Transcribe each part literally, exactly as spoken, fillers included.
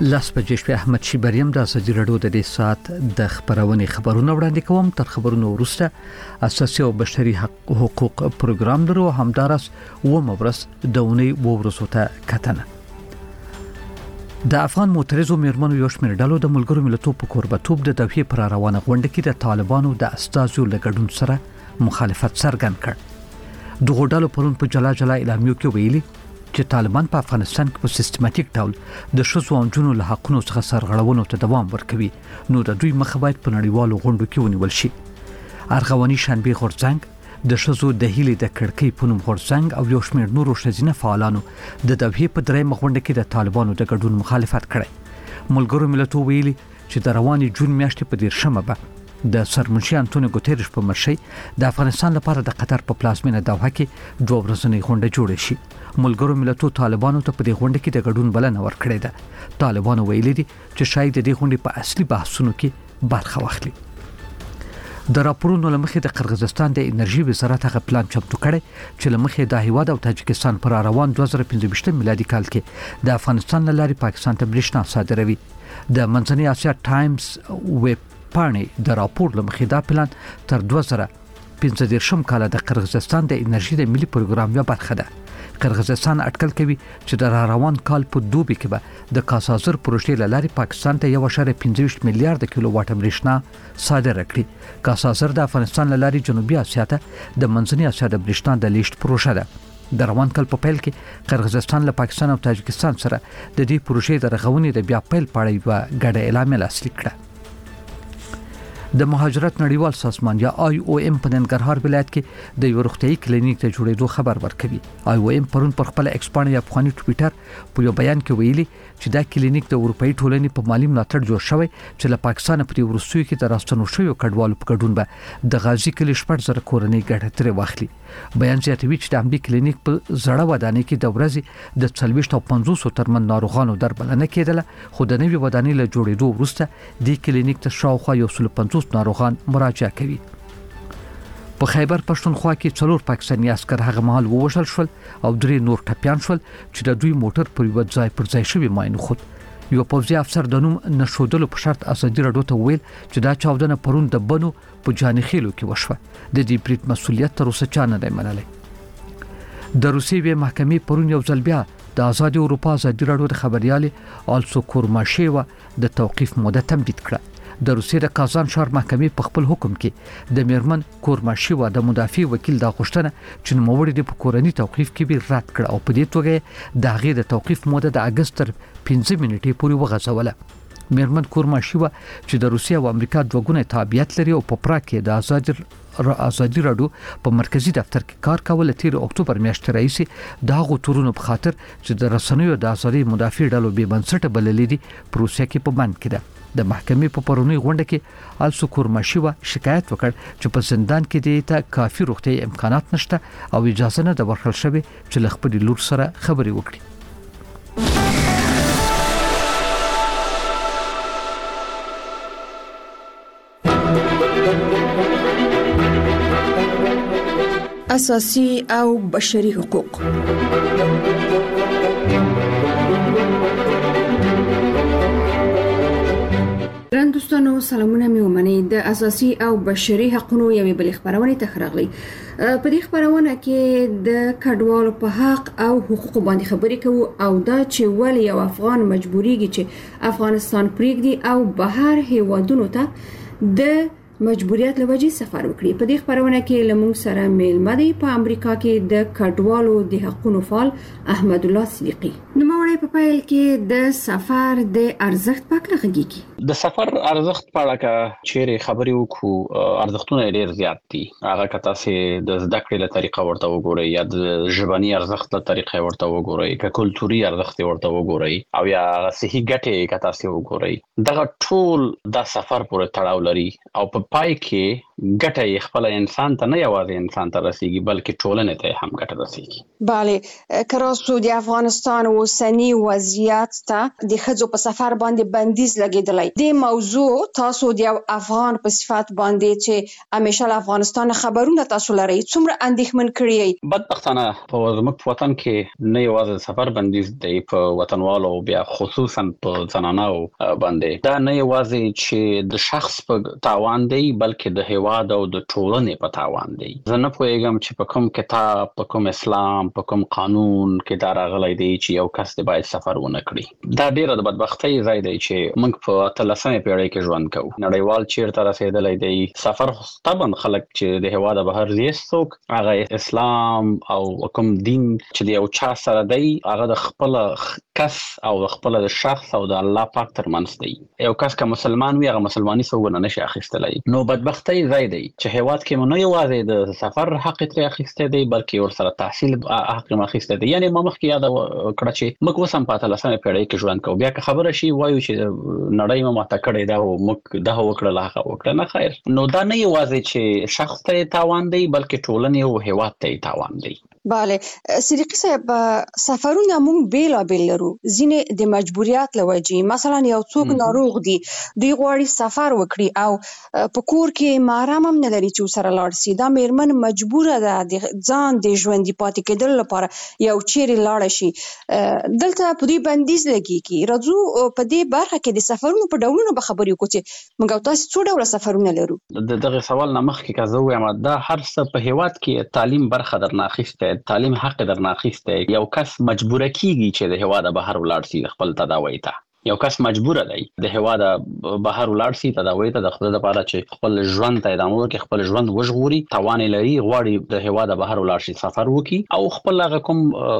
لاس بجې شپې احمد شیبریم د ازادي راډیو د دې سات د خبرونې خبرونه وړاندې کوم. تر خبرونو وروسته اساسي او بشري حقوق پروګرام درو همدارس و مبرس دونی وورسو ته کتنه. د افغان معترضو میرمنو یو شمېر ډلو د ملګرو ملتونو په کوربتوب د دوحې پر روانه غونډه کې د طالبانو د استازو لګډون سره مخالفت څرګند کړ. دغه ډلو پرون په جلا جلا اعلامیو کې ویلي چې طالبان په افغانستان کې په سیستماتیک ډول د ښځو او نجونو له حقونو څخه سرغړونو ته دوام ورکوي، نو د دوی مخه باید په نړیوالو غونډو کې ونیول شي. ارغواني شنبه غورځنګ د ښځو د هیلې د کړکۍ په نوم غورځنګ او یو شمېر نورو ښځینه فعالانو د دوحې په درېیمه غونډه کې د طالبانو د ګډون مخالفت کړی. ملګرو ملتونو ویلي چې د روانې جون میاشتې په دیرشمه به د سرمنشي انټونیو ګوتریش په مرشي د افغانستان لپاره د قطر په پلازمینه دوحه کې دوه ورځنۍ غونډه جوړه شي. ملګرو ملتونو طالبانو ته په دې غونډه کې د ګډون بلنه ورکړې ده. طالبانو ویلي دي چې شاید د دې غونډې په اصلي بحثونو کې برخه واخلي. د راپورونو لمخې د قرغیزستان د انرژي وزارت هغه پلان چمتو کړی چې لمخې د هیواد او تاجکستان پر روان دوه زره پنځه میلادي کال کې د افغانستان له لارې پاکستان ته برېښنا صادروي. د منځنۍ اسیا ټایمز ویب پاڼې د راپور لمخې دا پلان تر دوه زره پنځه دېرشم کال د قرغیزستان د انرژي د ملي پروګرام یوه برخه ده. قرغیزستان اټکل کوي چې د روان کال په دوبي کې به د کاسازر پروژې له لارې پاکستان ته یو اشاریه پنځه میلیارډ کیلو واټ برېښنا صادره کړي. کاسازر د افغانستان له لارې جنوبي اسیا ته د منځنۍ اسیا د برېښنا د لیږد پروژه ده. د روان کال په پیل کې قرغیزستان له پاکستان او تاجکستان سره د دې پروژې د رغونې د بیا پیل په اړه یوه ګډه اعلامیه لاسلیک کړه. د مهاجرت نړیوال سازمان یا آی او ام په ننګرهار ولایت کې د یو روغتیايي کلینیک ته جوړېدو خبر ورکوي. آی او ام پرون پر خپل ایکس باندې افغاني ټویټر په یو بیان کې ویلي چې دا کلینیک د اروپאי ټولنې په مالی ملاتړ جوړ شوی چې له پاکستان په دې ورسوي کې د راستنو شویو کډوالو په ګډون به د غازی کلی شپږ زره کورنۍ ګټه ترې واخلي. بیان زیاتوي چې د امبي کلینیک په زړه ودانۍ کې د ورځې د څلوېښت او پنځوس ترمن ناروغانو درملنه کېدله، خو د نوې ودانۍ له جوړېدو وروسته د کلینیک ته شاوخوا یو سل پنځوس ناروغان مراجعه کوي. په خیبر پښتونخوا کې څلور پاکستاني عسكر هغه مهال ووژل شول او درې نور ټپيان شول چې د دوی موټر پر یو ځای پر ځای شوی ماین خود. یو پوځي افسر د نوم نشودلو په شرط ازادي راډیو ته ویل چې دا چاودنه پرون د بنو په جانخیلو کې وشوه. د دې بریټ مسولیت تر اوسه چا نه دی منلی. د روسیې محکمې پرون یو ځل بیا د آزاد اروپا ازادي راډیو د خبريالې آلسو کورماشیوا د توقیف موده تمدید کړه. د روسیې د کازان ښار محکمې په خپل حکم کې د میرمن کورماشیوا د مدافع وکیل د غوښتنه چې نوموړي د کورني توقیف کې به رد کړ او په دې توګه د هغې د توقیف موده د اگست تر پنځه منټې پورې وغځوله. میرمن کورماشیوا چې د روسیې او امریکا دوه ګونې تابعیت لري او په پراګ کې د آزاد ازادي راډیو په مرکزی دفتر کې کار کول تیر اکتوبر میاشتې راځي د هغو تورونو په خاطر چې د رسنیو د ازادي مدافع ډلو به بنسټه بللې دي پروسه کې په بند کړه. د محکمې په پرونی غونډه کې آلسو کورماشیوا شکایت وکړ چې په زندان کې د کافي روغتي امکانات نشته او اجازه نه د ورکړل شوی چې له خپل لور سره خبرې وکړي. اساسي او بشري حقوق. ګران دوستانو سلامونه مې ومنئ. د اساسي او بشري حقوقو یوې بلې خبرونه ته راغلي. په دې خبرونه کې د کډوالو په حق او حقوقو باندې خبرې کوو او دا چې ولې یو افغان مجبوريږي چې افغانستان پریږدي او بهر هیوادونو ته د مجبوریت لوجې سفر وکړي. په دې خبرونه کې لمونږ سره میلمه دی په امریکا کې د کډوالو د حقوقو فعال احمد الله صدیقي. نو موري په پیل کې د سفر د ارزښت په اړه غږیږي. د سفر ارزښت په اړه که چیرې خبرې وکړو ارزښتونه ډېر زیات دي. هغه که تاسو د زده کړې له طریقه ورته وګورئ یا د ژبني ارزښت له طریقه ورته وګورئ که کلتوري ارزښت ورته وګورئ او یا صحي ګټې که تاسو وګورئ، دغه ټول د سفر پورې تړاو لري او په پای کې ګټه خپل انسان ته نه یوازې انسان ته رسیږي بلکې ټولنې ته هم ګټه رسیږي. بله کراسو د افغانستان اوسنی وضعیت ته د ښځو په سفر باندې بندیز لګیدلی. د موضوع تاسو د یو افغان په صفت باندې چې همیشه له افغانستان خبرونه تاسو لرئ څومره اندېښمن کړی؟ بدبختانه په زموږ په وطن کې نه یوازې سفر بندیز دی په وطنوالو بیا خصوصا په زنانو باندې. دا نه یوازې چې د شخص په تاوان دی بلکې د هیواد او د ټولنې په تاوان دی. زه نه پوهیږم چې په کوم کتاب، په کوم اسلام، په کوم قانون کې دا راغلی دی چې یو کس دی باید سفر ونه کړي. دا ډیره د بدبختۍ ځای دی چې موږ په اتلسمه پیړۍ کې ژوند کوو. نړیوال چیرته رسیدلی دی. سفر طبعا خلک چې د هیواد بهر دي څوک هغه اسلام او کوم دین چې د یو چا سره دی هغه د خپل کس او خپل د شخص او د الله پاک ترمنځ دی. یو کس که مسلمان وي هغه مسلمانۍ څوک نه نشي اخیستلی. نو بدبختۍ ځای دی چې هیواد کې مو نه یوازې د سفر حق ترې اخیستی دی بلکې ورسره تحصیل حق هم اخیستی دی. یعنې ما مخکې یاد کړه چې موږ اوس هم په اتلسمه پیړۍ کې ژوند کوو. بیا که خبره شي وایو چې نړۍ مو ماته کړې ده او موږ دغه وکړل هغه وکړه. نه خیر. نو دا نه یوازې چې شخص ته تاوان دی بلکې ټولنې او هیواد ته تاوان دی. بله صدیقی صاحب سفرونه مونږ بیلابیل لرو. ځینې د مجبوریت له وجې مثلا یو څوک ناروغ دی دوی غواړي سفر وکړي او په کور کې محرم هم نه لري چې ورسره لاړ شي. دا میرمن مجبوره ده د ځان د ژوندي پاتې کېدلو لپاره یو چیرې لاړه شي. دلته په دوی بندیز لګیږي. راځو په دې برخه کې د سفرونو په ډولونو به خبرې وکړو چې موږ او تاسو څو ډوله سفرونه لرو. د دغه سوال نه مخکې که زه ووایم دا هر څه په هیواد کې تعلیم برخه درنه اخیستی، تعلیم حق درنه اخیستی. یو کس مجبوره کیږي چې د هیواد بهر ولاړ شي خپل تداوی ته. یو کس مجبوره دی د هیواد بهر ولاړ شي تداوی ته د خپل لپاره چې خپل ژوند ته ادامه ورکړي، خپل ژوند وژغوري، توان لري، غواړي د هیواد بهر ولاړ شي سفر وکړي او خپل هغه کوم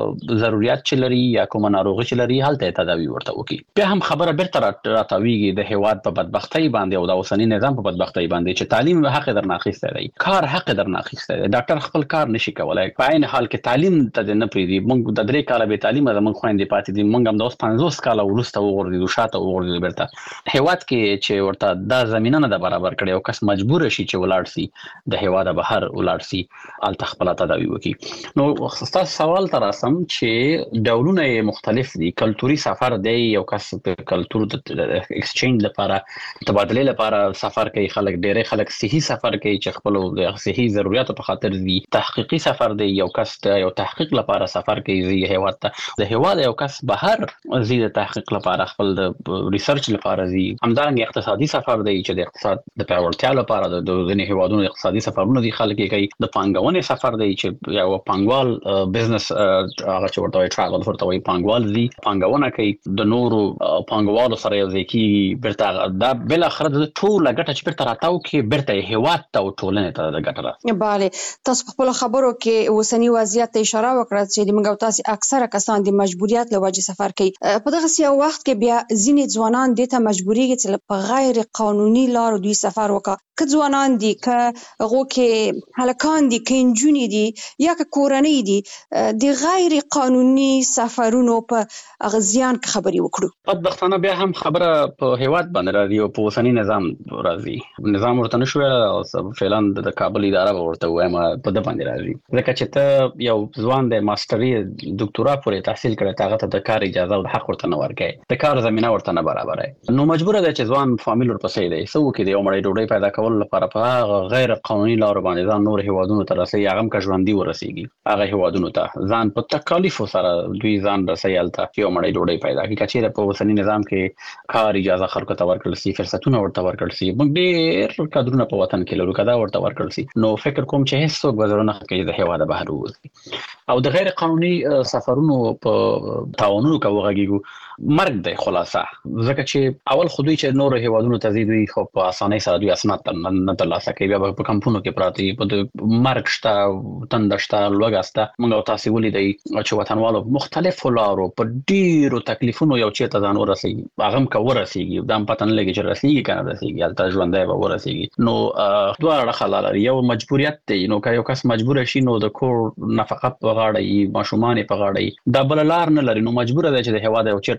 ضرورت چې لري یا کوم ناروغي چې لري هلته تداوی ورته وکړي. بیا هم خبره بیرته راتاویږي د هیواد په بدبختۍ باندې او د اوسنی نظام په بدبختۍ باندې چې تعلیم حق درنه اخیستی دی، کار حق درنه اخیستی دی. ډاکټر خپل کار نشي کولای. په عین حال کې تعلیم ته نه پریږدي. موږ د درې کاله به تعلیم زموږ خويندې پاتې دي. موږ هم د اوس پنځوس کاله وروسته وګورئ د شاته وګورئ بیرته هیواد کې چې ورته دا زمينه نه برابر کړي او کس مجبور شي چې ولاړ شي د هیواد بهر ولاړ شي الته خپل تداوی وکړي. نو تاسو سوال تر اسم چې ډولونه مختلف دي. کلتوري سفر دی، یو کس په کلتور د ایکسچینج لپاره تبادله لپاره سفر کوي. خلک ډېر خلک صحي سفر کوي چې خپل د صحي ضرورتو په خاطر دي. تحقیقي سفر دی، یو کس یو تحقیق لپاره سفر کوي زی هیواد ته. د هیواد یو کس بهر زی د تحقیق لپاره خپل د ریسرچ لپاره زی. همدارنګه اقتصادي سفر دی چې د اقتصاد د پیاوړتیا لپاره د ځینې هیوادونو اقتصادي سفرونه دي خلک کوي. د پانګونې سفر دی چې یو پانګوال بزنس هغه چې ورته وایي ټراول ورته وایي پانګوال زی پانګونه کوي د نورو پانګوالو سره یو ځای کېږي. بیرته دا بل اخر د ټول ګټه چې بیرته راتاو کې بیرته هیواد ته او ټولنې ته د ګټه راځي. بله تاسو په خپل خبرو کې اوسنی وضعیت ته اشاره وکړه چې د موږ او تاسو اکثره کسان د مجبوریت له وجې سفر کوي. په دغه یو وخت کې بیا ځینې ځوانان دې ته مجبوریږي چې په غیر قانوني لارو دوی سفر وکړي. که ځوانان دي، که هغو کې هلکان دي، که نجونې دي یا که کورنۍ دي، د غیر قانوني سفرونو په هغه زیان کې خبرې وکړو. بدبختانه بیا هم خبره په هیواد باندې راځي او په اوسني نظام راځي. نظام ورته نشو ویل فعلا د کابل اداره ورته وایم په د باندې راځي. ځکه چې ته یو ځوان د ماستري ډاکټرا پورې تحصیل کړی هغه ته د کار اجازه او حق ورته نه ورکړي، د کار زمينه ورته نه برابرای. نو مجبور دی چې ځوان فامیل ورپسې دی سو کې دی او مړی ډوډۍ پیدا کول لپاره په غیر قانوني لارو باندې ځان نور هیوادونو ته رسي. هغه که ژوندۍ ورسیږي هغه هیوادونو ته ځان په تکالیف سره دوی ځان رسي الته یو مړی ډوډۍ پیدا کوي. چې په اوسنی نظام کې کار اجازه خلکو ته ورکړل شي، فرصتونه ورته ورکړل شي. موږ ډېر کډرونه په وطن کې لرو کدا ورته ورکړل شي. نو فکر کوم چې هیڅ څوک وزرونه کوي د هیواد بهر وځي او د غیر قانوني سفرونو په تاوانونو کوي مرګ دی خلاصه. ځکه چې اول خودی چې نور هیوادونو ته زیدوي خو په اسانۍ سره دوی اسناد نه ترلاسه کوي. بیا په کمپونو کې پراتی په مرګ شته، تند شته، لوګه شته. موږ تاسو ولیدای چې وطنوالو مختلف لارو په ډیرو تکلیفونو یو چیرته ځان ورسیږي. هغه هم کو ورسیږي دا پته نه لګي چې رسیږي کنه رسیږي الته ژوندۍ به ورسیږي. نو دوه اړخ لري. یو مجبوریت دی، نو که یو کس مجبور شي نو د کور نفقت په غاړه، ماشومان په غاړه، دا بل لار نه لري. نو مجبور دی چې د هیواد یو چیرته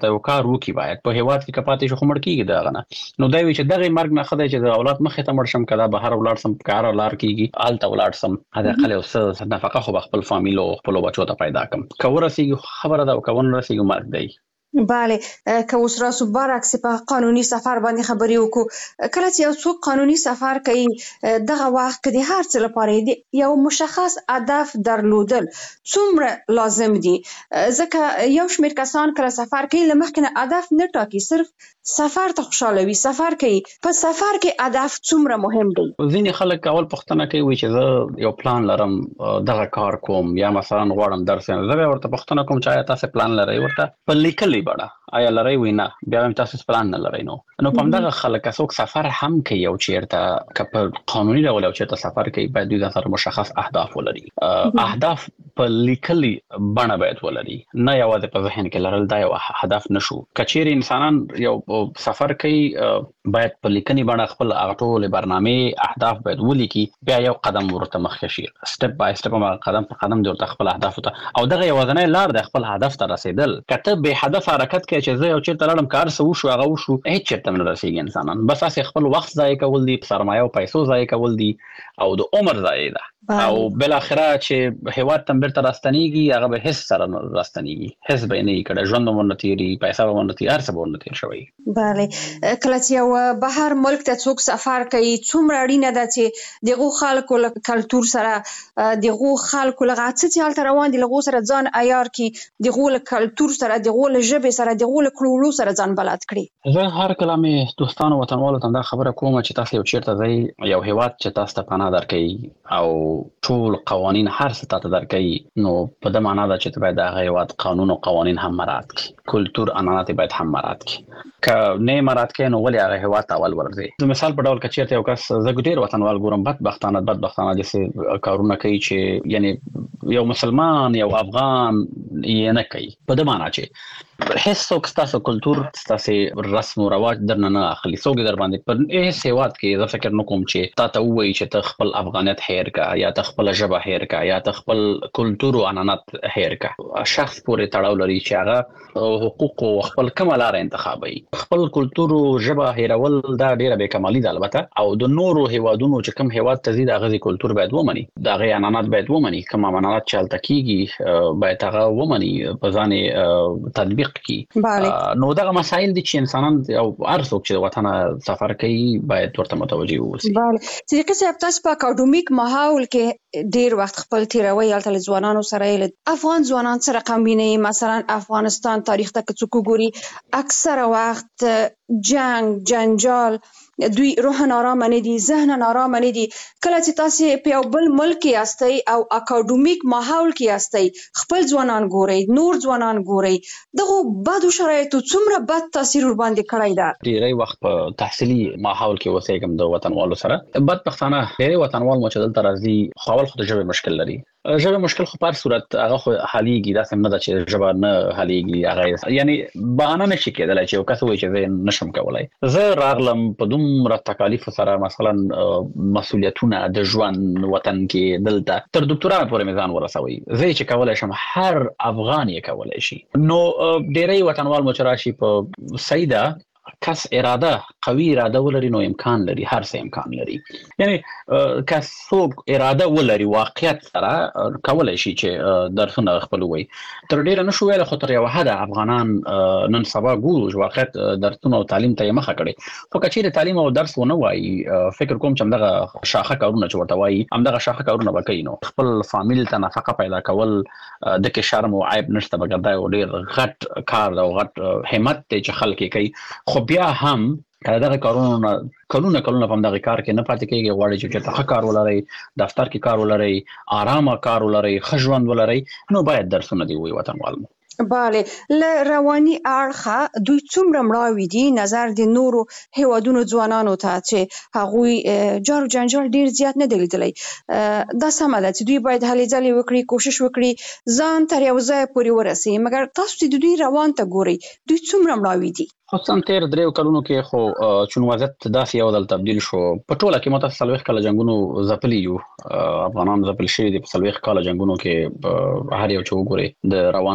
چرته یو کار وکي باید په هیواد کې کپاتې شو خمړ کیږي دا غنه نو دا وی چې دغه مرګ نه خدای چې د اولاد مخې ته مړ شم کدا بهر ولار سم کار ولار کیږي آلته ولار سم هدا خل او نفقه خو خپل فامیل او خپل بچو ته پیدا کم کورسیږي خبره دا کون رسیږي مرګ دی بله که اوس راسو برعکس په قانوني سفر باندې خبرې وکړو کله چې یو څوک قانوني سفر کوي دغه وخت کې د هر څه لپاره دی یو مشخص هدف درلودل څومره لازم دي ځکه یو شمېر کسان کله سفر کوي لمخکې نه هدف نه ټاکي صرف سفر ته خوشاله وي سفر کوي په سفر کې هدف څومره مهم دی ځینې خلک اول پوښتنه کوي چې زه یو پلان لرم دغه کار کوم یا مثلا غواړم درس زه ورته پوښتنه کوم چې تاسو پلان لرئ ورته په لیکلي بڑا آیا لري وینا بیا هم تاسو پلان نه لرئ نو نو په دغه خلک څوک سفر هم کوي او چیرته کپ قانوني ډول او چیرته سفر کوي باید دوی د مشخص اهداف ولري اهداف په لیکلي بڼه باید ولري نه یوازې په ذهن کې لرل دا یو هدف نشو کچېر انسانان یو سفر کوي باید په لیکني بڼه خپل ټول برنامه اهداف باید ولیکي بیا یو قدم ورته مخکې شي سټپ بای سټپ قدم په قدم د خپل اهداف ته او دغه یوازنۍ لار د خپل هدف ته رسیدل کته به هدف حرکت کې چې زه یو چیرته لړم کار سو شو هغه وشو هیڅ چیرته نه رسیږي انسانان بس اساس خپل وخت ضایع کول دي سرمایه او پیسو ضایع کول دي او د عمر ضایع ده او بل اخره چې هیواد تمبر تر راستنیږي هغه به هیڅ سره راستنیږي هیڅ به نه کړه ژوند مونتيري پیسې مونتي هر څه مونتي شوی بله کله چې یو بهر ملک ته څوک سفر کوي څومره اړینه ده چې دغه خلکو کلچر سره دغه خلکو لغه څه حالت روان دي لغه سره ځان عیار کی دغه کلچر سره دغه ژبه سره دغه کلوړو سره ځان بلد کړي زه هر کلمه دوستانو وطنوالو ته دا خبره کوم چې تاسو یو چیرته ځئ یو هیواد چې تاسو ته پناه درکړي او ټول قوانين هر څه ته درکړي نو په دې معنی دا چې باید هغه هیواد قانون او قوانين هم مراعات کړي کلچر عنعنات باید هم مراعات کړي ک نه مراعات کړي نو ولې هغه هیواد ته اول ورځي د مثال په ډول کې چیرته یو کس زګډیر وطنوال ګورم بدبختانه بدبختانه چې کارونه کوي چې یعنی یو مسلمان یو افغان یې نه کوي په دې معنی چې هیڅ څوک ستاسو کلچر ستاسو رسم او رواج درنه نه اخلي څوک در باندې پر هیڅ هیواد کې زه فکر نه کوم چې تا ته وایي چې ته خپل افغانیت هیر کا یا ته خپل ژبه هیر کا یا ته خپل کلچر او عنعنات هیر کا شخص پورې تړاو لري چې هغه حقوق او خپل کمالار انتخابي خپل کلچر او ژبه هیرول دا ډیره به کمالي ده البته او د نورو هیوادونو چې کوم هیواد ته زیات غزي کلچر باید ومني دا غي عنعنات باید ومني کوم عنعنات چالت کیږي باید هغه ومني په ځان تطبیق کی نو دا مسائل دي چې انسانان او هر څوک چې وطن سفر کوي باید ورته متوجي وي بله چې څه تاسو په اکاډمیک ماحول کې ډیر وخت خپل تیروي الته ځوانانو سره افغان ځوانان سره کمبینه مثلا افغانستان تاریخ ته څوک ګوري اکثره وخت جنگ جنجال دوی روح نارام نه دي ذهن نارام نه دي کله چې تاسو په یو بل ملک کې یاستئ او اکاډمیک ماحول کې یاستئ خپل ځوانان ګورئ نور ځوانان ګورئ دغه بدو شرایطو څومره بد تاثیر ور باندې کړی دا ډیری وخت په تحصیلي ماحول کې وسېګم د وطنوالو سره بدبختانه ډیری وطنوال مو چې دلته راځي خپل خود ژبه مشکل لري ژبه مشکل خو په صورت هغه خو حاليږي دا سم نه ده چې ژبه نه حاليږي هغه یعنی بهانه نشي کېدلای چې یو کس وایي چې زه نشم کولای زه راغلم په دومره تکالیف سره مثلا مسولیتونه د ژوند وطن کې دلته تر ډاکټرا پورې میزان ورسوي زه چې کولای شم هر افغان یې کولای شي نو ډېری وطنوال مو چرشي په سیده کس اراده قوي اراده ولري نو امکان لري هر څه امکان لري یعنی کس څوک اراده ولري واقعیت سره کولای شي چې درسونه خپل وي تر ډیره نشو ویل خو تر یو حد افغانان نن سبا ګورو چې واقعیت درسونه او تعلیم ته مخه کړي خو کچې تعلیم او درس ونه وایي فکر کوم چې همدغه شاخه کارونه چې ورته وایي همدغه شاخه کارونه وکړي نو خپل فامیل ته نفقه پیدا کول د کې شرم او عیب نشته بګردای او ډیر غټ کار او غټ همت چې خلک کوي خو بیا هم کله دغه کارونه کلونه کلونه په دغه کار کې نه پاتې کېږي غواړي چې ته کار ولري دفتر کې کار ولري آرامه کار ولري خجوند ولري نو باید درسونه دی وي وطنوال بله ل رواني اړخه دوی څومره مړاوي دي نظر د نورو هیوادونو ځوانانو ته چې هغوی جارو جنجال ډیر زیات نه دی لیدلی دا سمه ده چې دوی باید هلې ځلې وکړي کوشش وکړي ځان تر یو ځای پورې ورسي مګر تاسو چې دوی روان ته ګورئ دوی څومره مړاوي دي خصوصا تیر دریو کلونو کې خو چون وضعیت داسې یو ډول تبدیل شو په ټوله کې متاسف سلويخ کله جنگونو ځپلي یو افغانان ځپل شوي دي په سلويخ کله جنگونو کې هر یو چې وګوري د روان لحاظه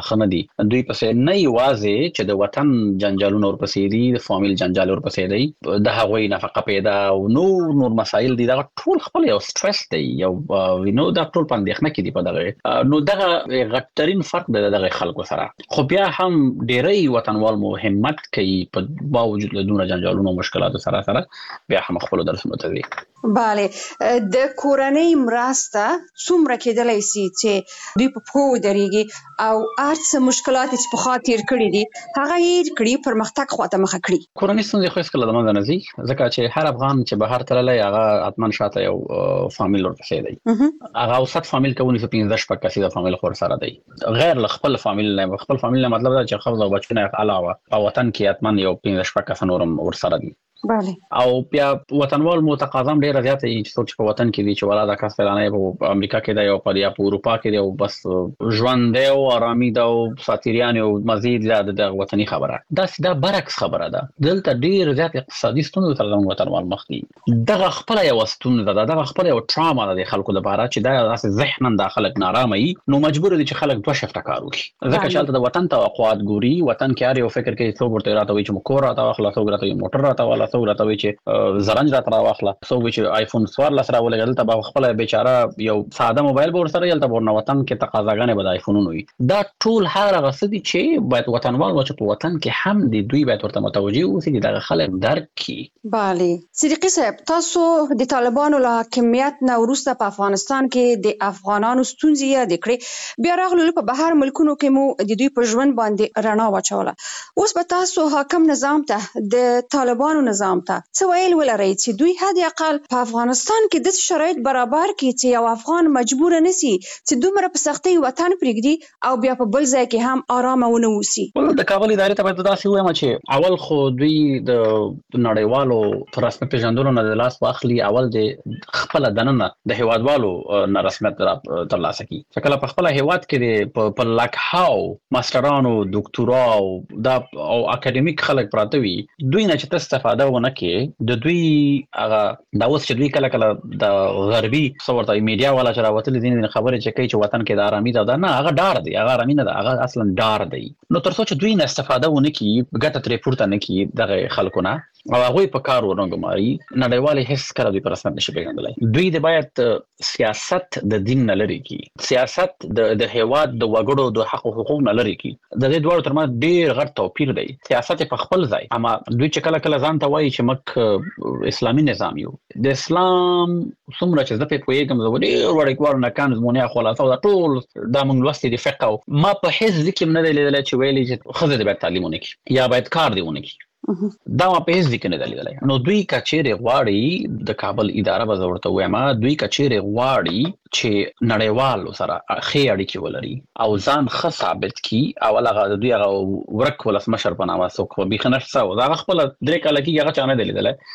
خنه دي دوی پسې نه یوازې چې د وطن جنجالونه ورپسې دي د فامیل جنجال ورپسې دی د هغوی نفقه پیدا او نور نور مسایل دي دا ټول خپل یو سټرس دی یو وینو دا ټول پاندېخنه کې دي په دغه نو دغه غټرین فرق دی دغه خلکو سره خو بیا هم ډېری وطنوال مو همت کوي په باوجود له دونه جنجالونو مشکلاتو سره سره بیا هم خپل درسونه ته دي bale د کورنۍ مرسته څومره کېدلای شي چې دوی په پوه درېږي او ارڅ مشکلات چې په خاطر کړی دي هغه یې کړی پرمختګ خواته مخه کړی کورنۍ ستونزې خو هیڅکله د منځه نه ځي ځکه چې هر افغان چې بهر تللی هغه حتما شاته یو فامیل ورپسې دی هغه اوسط فامیل کوونی څه پنځه شپږ کسې د فامیل خور سره دی غیر له خپل فامیل نه خپل فامیل نه مطلب دا چې خپل او بچونه علاوه په وطن کې حتما یو پنځه شپږ کسان نورم ورسره دي bale او بیا وطنوال مو تقاضا ډیره زیاته وي چې څوک په وطن کې دي چې ولا د کس فلانه په امریکا کې دی او په یا په اروپا کې دی او بس ژوند دی او آرامي دی او ساتیریان او مزید زیاده د وطني خبره دا سیده برعکس خبره ده دلته ډیر زیات اقتصادي ستونزې تر موږ وطنوال مخ دي دغه خپل یو ستونزه ده دغه خپل یو ټراما ده د خلکو لپاره چې دا داسې ذهنن د خلک نارامه وي نو مجبور دي چې خلک دوه شفته کار وکړي ځکه چې هلته د وطن توقعات ګوري وطن کې هر یو فکر کوي څو ورته راته وي چې مکور راته واخله څو راته موټر راته والا څو راته چې زرنج را تر واخله سو چې آیفون څوار لسره ولګل ته به خپل بیچاره یو ساده موبایل به ورسره یلته ورنه وطن کې تقاضاګانې به د آیفونونو وي دا ټول هغه غسدي چې باید وطنوال و چې په وطن کې هم دي دوی باید ورته متوجي اوسي چې دغه خلک درک کړي bale صدیقي صاحب تاسو د طالبانو له حاکمیت نه وروسته په افغانستان کې د افغانانو ستونزې یاد کړې بیا راغلو په بهر ملکونو کې مو د دوی په ژوند باندې رڼا واچوله اوس به تاسو حاکم نظام ته د طالبانو نظام ته څه ویل ولرئ چې دوی حد اقل په افغانستان کې د شرایط برابر کړي چې یو افغان مجبور نه سي چې دومره په سختۍ وطن پرېږدي او بیا په بل ځای کې هم آرام ونه اوسي ولله د کابل ادارې ته باید داسې ووایم چې اول خو دوی د نړیوالو په رسمیت پېژندلو نه د لاس واخلي اول د خپله دننه د هیوادوالو نه رسمیت ترلاسه کړي چې کله په خپله هیواد کې په لکهاو ماسټرانو دوکتورا او دا او اکاډمیک خلک پراته وي دوی نه چې ته استفاده ونه کړې د دوی هغه دا اوس چې دوی کله کله د غربي څورته میډیا والا چې راوتلي دي خبرې چې کوي چې وطن کې د آرامي ده نه هغه ډار دی هغه آرامي نه ده هغه اصلا ډار دی نو تر څو چې دوی نه استفاده ونه کړي ګټه ترې پورته نه کړي دغه خلکو نه او هغوی په کار ورنګماري نړیوالې هیڅ کله دوی په رسمیت نشي پېژندلی دوی د باید سیاست د دین نه لرې کړي سیاست د د هیواد د وګړو د حق او حقوق نه لرې کړي د دې دواړو ترمنځ ډېر غټ توپیر دی سیاست په خپل ځای اما دوی چې کله کله ځان ته وایي چې موږ اسلامي نظام یو د اسلام څومره چې زه پرې پوهېږم زه ډېر وړوکوالو نه کان زمونیا خلاصه دا ټول دا موږ لوستي دي فقه ما په هېڅ ځای کې هم نه دی لیدلی چې ویلي چې ښځه دې باید تعلیم ونه کړي یا باید کار دې ونه کړي دا ما په هیڅ ځای کې نه دی لیدلی نو دوی که چیرې غواړي د کابل اداره به زه ورته ووایم دوی که چیرې غواړي چې نړیوالو سره ښې اړیکې ولري او ځان ښه ثابت کړي اول هغه د دوی هغه ورک ولسمشر په نامه څوک خو بیخي نشته او هغه خپله درې کاله کېږي هغه چا نه دی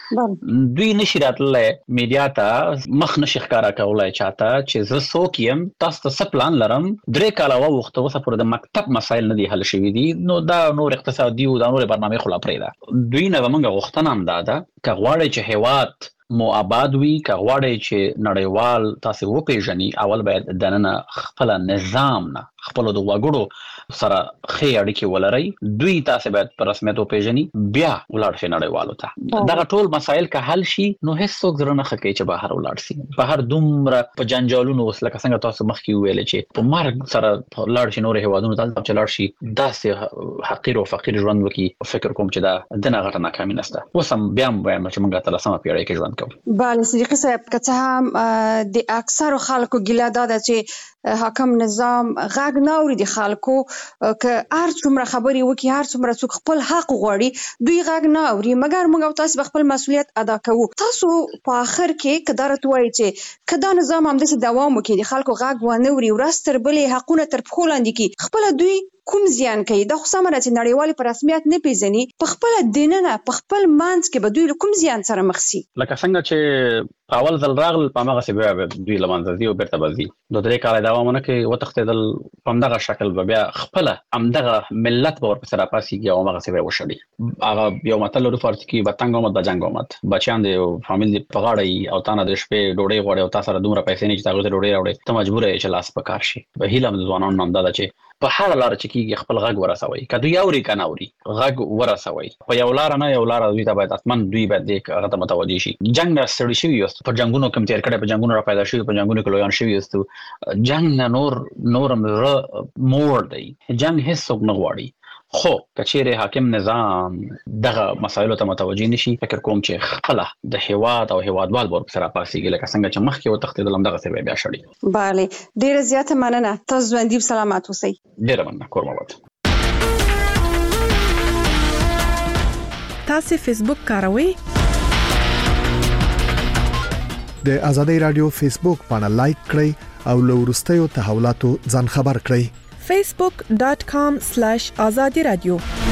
لیدلی دوی نشي راتللی میډیا ته مخ نشي ښکاره کولی چاته چې زه څوک یم تاسو ته څه پلان لرم درې کاله واوښته اوسه پورې د مکتب مسایل نه دي حل شوي دي نو دا نور اقتصادي او دا نورې برنامې خو لا پرېږده دوی نه زموږ غوښتنه هم دا ده که غواړئ چې هیواد مو آباد وي که غواړئ چې نړیوال تاسې وپېژني اول باید دننه خپله نظام نه خپلو د وګړو سره ښې اړیکې ولرئ دوی تاسې باید په رسمیت وپېژني بیا ولاړ شئ نړیوالو ته دغه ټول مسایل که حل شي نو هېڅوک زړه نه ښه کوي چې بهر ولاړ شي بهر دومره په جنجالونو اوس لکه څنګه تاسو مخکې وویلې چې په مرګ سره لاړ شي نورو هېوادونو ته چې لاړ شي داسې حقیر او فقیر ژوند وکړي فکر کوم چې دا دنه غټه ناکامي نشته اوس هم بیا هم وایم چې موږ اتلسمه پېړۍ کې ژوند کوو bale صدیقي صاحب که څه هم د اکثرو خلکو ګیله دا ده چې حاکم نظام غږ نه اوري د خلکو که هر څومره خبرې وکړي هر څومره څوک خپل حق غواړي دوی غږ نه اوري مګر موږ او تاسو خپل مسؤلیت ادا کوو تاسو په آخر کې که دا راته وایي چې که دا نظام همداسې دوام وکړي د خلکو غږ ونه اوري ورځ تر بلې حقونه تر پښو لاندې کړي خپله دوی کوم زیان کوي دا خو سمه ده چې نړیوالې په رسمیت نه پېژني په خپله دننه په خپل منځ کې به دوی له کوم زیان سره مخ شي لکه څنګه چې اول ځل راغل په هغه څه بیا دوی لمانځي او بیرته بځي د درې کال دوامونه کې وتښتیدل په همدغه شکل بیا خپل همدغه ملت به ورپسې راپاسېږي او هغه څه به وشړي. هغه یو متل لري فارسي کې بتنګ آمد د جنګ آمد، بچیان د فامیل دی په غاړه او تانه د شپې ډوډۍ غوړي او تاسو سره دومره پیسې نه چې تاسو ته ډوډۍ راوړي ته مجبور یې چې لاس په کار شي. به هیله د ځوانانو نن دا چې په هر لار چې کیږي خپل غږ ورسوي، کله یو ری کنه اوري غږ ورسوي په یو لار نه یو لار دوی ته باید اتمن دوی باید د هغه ته متوجي شي. جنگ نه ستړي شوی یو په جنگونو کې تیر کړي، په جنگونو را پیدا شوی، په جنگونو کې لویان شوی یو. جنگ نه نور نورم مور دی، جنگ هیڅ څوک نه غواړي. خو کچېره حاکم نظام دغه مسایلو ته متوجي نشي، فکر کوم چې خپل د هیواد او هیوادوال ور سره پاسيږي لکه څنګه چې مخکې وتښتیدل هم دغه څه بیا شړي. bale ډیره زیاته مننه، تاسو ژوندۍ سلامات اوسئ. ډیره مننه کورموات. تاسو فیسبوک کاروئ؟ د ازادي رادیو فیسبوک باندې لایک کړئ او له وروستیو تحولاتو ځان خبر کړئ. facebook dot com slash azadi radio.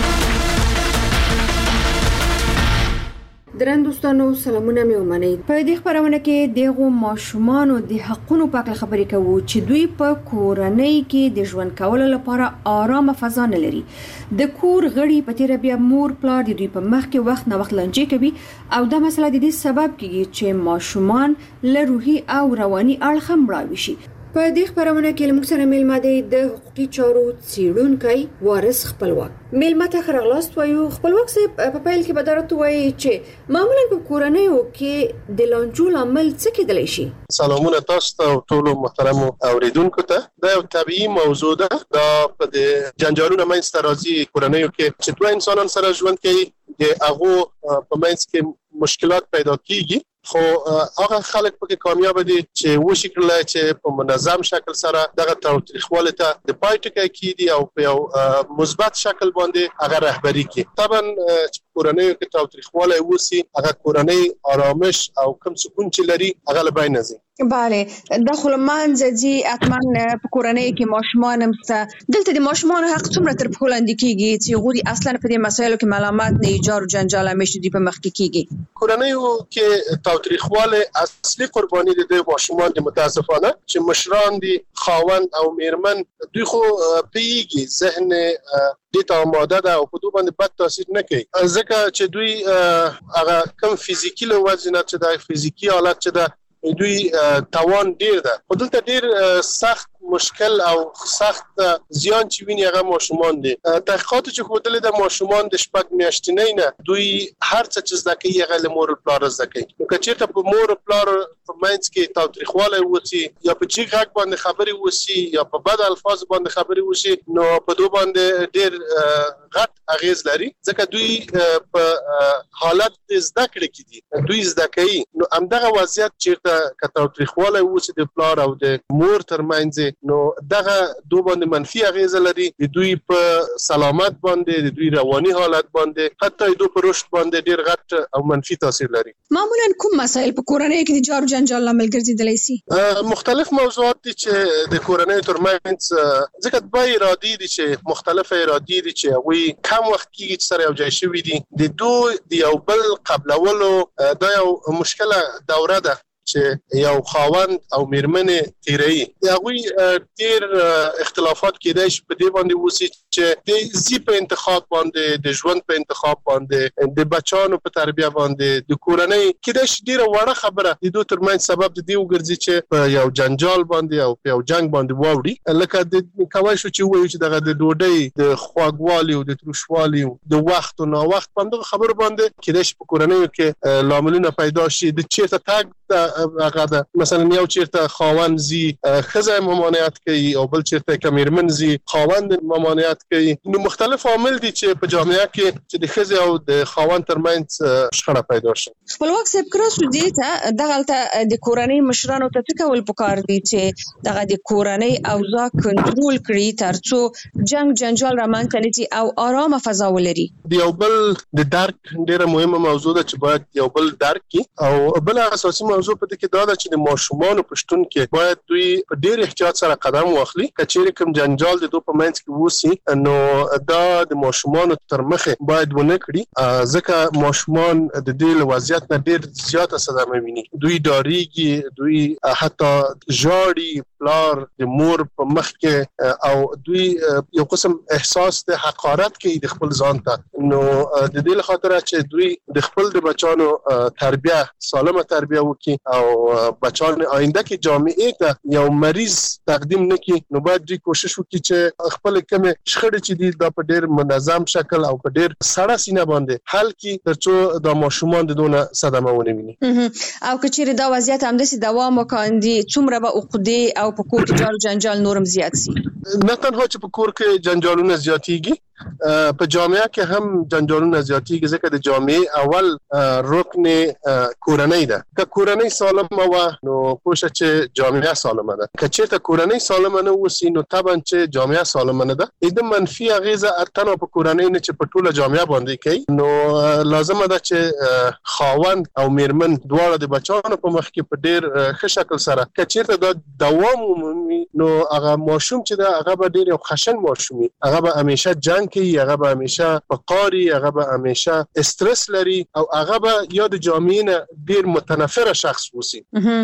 درن دوستانو سلامونه مې ومنئ. په دې خبرونه کې دغه ماشومان د حقونو په اړه خبرې کوو چې دوی په کورنۍ کې د ژوند کولو لپاره آرامه فضا نه لري. د کور غړي په تیر بیا مور پلار د دوی په مخ کې وخت نه وخت لنجې کوي او دا مسله د دې سبب کیږي چې ماشومان له روحي او رواني اړخ هم مړاوي شي. په دې خبرونه کې موږ سره میلمه دی د حقوقي چارو څیړونکی وارث خپلواک. میلمه ته خرغلاست وایو. خپلواک صاحب په پیل کې به درته وایي چې معمولا په کورنیو کې د لانجو لامل څه کېدلی شي؟ سلامونه تاسو ته او ټولو محترمو اوریدونکو ته. دا یو طبيعي موضوع ده. دا په د جنجالونو منځته راځي کورنیو کې چې دوه انسانان سره ژوند کوي، د هغه په منځ کې مشکلات پیدا کیږي. خو هغه خلک پکې کامیاب دي چې وشي کړل چې په منظم شکل سره دغه تاریخواله ته د پای ټکی کیدي او په یو مثبت شکل باندې هغه رهبری کوي. طبعا چې کورنۍ کې تاریخواله وسی هغه کورنۍ آرامش او کم سکون چې لري هغه له بین ځي. bale داخل منځي اتمن په کورنۍ کې ماشومان هم دلته د ماشومان حق څومره تر په لاندې کیږي چې غوړي اصلا په دې مسایلو کې معلومات نه ایجار او جنجال همیشه دی په مخ کې کیږي. کورنۍ کې تاریخواله اصلي قرباني د ماشومان د متاسفانه چې مشران دي خاوند او میرمن دوی خو پیږي ذهن د ته آماده ده او په دوی باندې بد تاثیر نه کوي، ځکه چې دوی هغه کم فزیکی له وزن چې د فزیکی حالت چې د دوی توان ډیر ده. خو دلته ډیر سخت مشکل او سخت زیان چې ویني هغه ماشومان دي. تحقیقات چې خودل د ماشومان د شپږ میاشتنۍ نه دوی هر څه چې زده کوي هغه له مور او پلار زده کوي. نو که چېرته په مور او پلار په منځ کې تاوتریخواله وسی یا په چی غږ باندې خبرې وسی یا په بد الفاظ باندې خبرې وسی نو په دوی باندې ډیر غټ اغیز لري، ځکه دوی په حالت زده کړې کې دي، دوی زده کوي. نو همدغه وضعیت چېرته که تاوتریخواله وسی د پلار او د مور ترمنځ نو دغه دوه باندې منفي اغیز لري، د دوی په سلامت باندې، د دوی رواني حالت باندې، حتی دوی په رشد باندې ډیر غټ او منفي تاثیر لري. معمولا کوم مسایل په کورنۍ کې د جار جنجال لامل ګرځیدلی شي؟ مختلف موضوعات دي چې د کورنۍ ترمنځ ځکه دوه ارادي دي چې مختلف ارادي دي چې وی کم وخت کې چې سره یو ځای شوي دي، د دوی د یو بل قبلولو دا یو مشکله دوره ده چې یو خاوند او میرمنې تیري. هغه ډیر اختلافات کېدای شي په دې باندې وسی چې د زی په انتخاب باندې، د ژوند په انتخاب باندې، د بچانو په تربیه باندې، د کورنۍ کېدای شي ډیره وړه خبره د دوی ترمنځ سبب د دې وګرځي چې په یو جنجال باندې او په یو جنگ باندې واوړي. لکه د کوي شو چې وایي چې دغه د ډوډۍ د خواږوالي او د تروشوالي او د وخت او نا وخت باندې خبر باندې کېدای شي په کورنۍ کې لاملونه پیدا شي. د چیرته تاګ هغه ده مثلا یو چیرته خاوند زی خزه ممانعت کوي او بل چیرته کمیرمن زی خاوند ممانعت کوي. نو مختلف عوامل دي چې په جامعه کې چې د خزه او د خاوند ترمنځ شخړه پیدا شي. خپلواک صاحب کراسو دي ته دغلته د کورنۍ مشرانو ته څه کول پکار دي چې دغه د کورنۍ اوضاع کنټرول کړي ترڅو جنگ جنجال رامنځته نشي او آرامه فضا ولري. د یو بل د درک ډیره مهمه موضوع ده چې باید یو بل درک کی او بل اساسي موضوع په په دې کې دا ده چې د ماشومان په شتون کې باید دوی په ډېر احتیاط سره قدم واخلي. کچېرې کوم جنجال د دوی په منځ کې وسی نو دا د ماشومان تر مخه باید ونه کړي، ځکه ماشومان د دې وضعیت نه ډېر زیاته صدمه ویني. دوی ډاریږي، دوی حتی ژاړي، پلار د مور په مخ کې او دوی یو قسم احساس د حقارت کې د خپل ځان ته. نو د دې لپاره چې دوی د خپل د بچانو تربیه سالمه تربیه وکړي او بچان آینده کې جامعې ته یو مریض تقدیم نکړي، نو باید دوی کوشش وکړي چې خپل کوم شخړې چې دي دا په ډېر منظم شکل او په ډېر سړه سینه باندې حل کړي ترڅو د ماشومان د دونه صدمه ونه ویني. او کچېرې دا وضعیت همداسې دوام وکړي څومره به عقدې او په کور کې جار جنجال نورم زیات شي؟ نه تنها چې په کور کې جنجالونه زیاتېږي، په جامعه کې هم جنجالونه زیاتېږي، ځکه د جامعې اول رکن کورنۍ ده. که کورنۍ سالمه وه نو پوه چې جامعه سالمه ده. که چېرته کورنۍ سالمه نه وسی نو طبعا چې جامعه سالمه نه ده. د منفي اغیزه تنها په کورنۍ نه چې په ټوله جامعه باندې کوي، نو لازمه ده چې خاوند او میرمن دواړه د بچانو په مخ کې په ډېر ښه شکل سره که چېرته دا دوام ومومي نو هغه ماشوم چې ده هغه به ډېر یو خشن ماشوم وي، هغه به همیشه جنګ کوي، هغه به همیشه په قاري، هغه به همیشه استرس لري او هغه به یا د جامعې نه ډېر متنفره شخص وسی.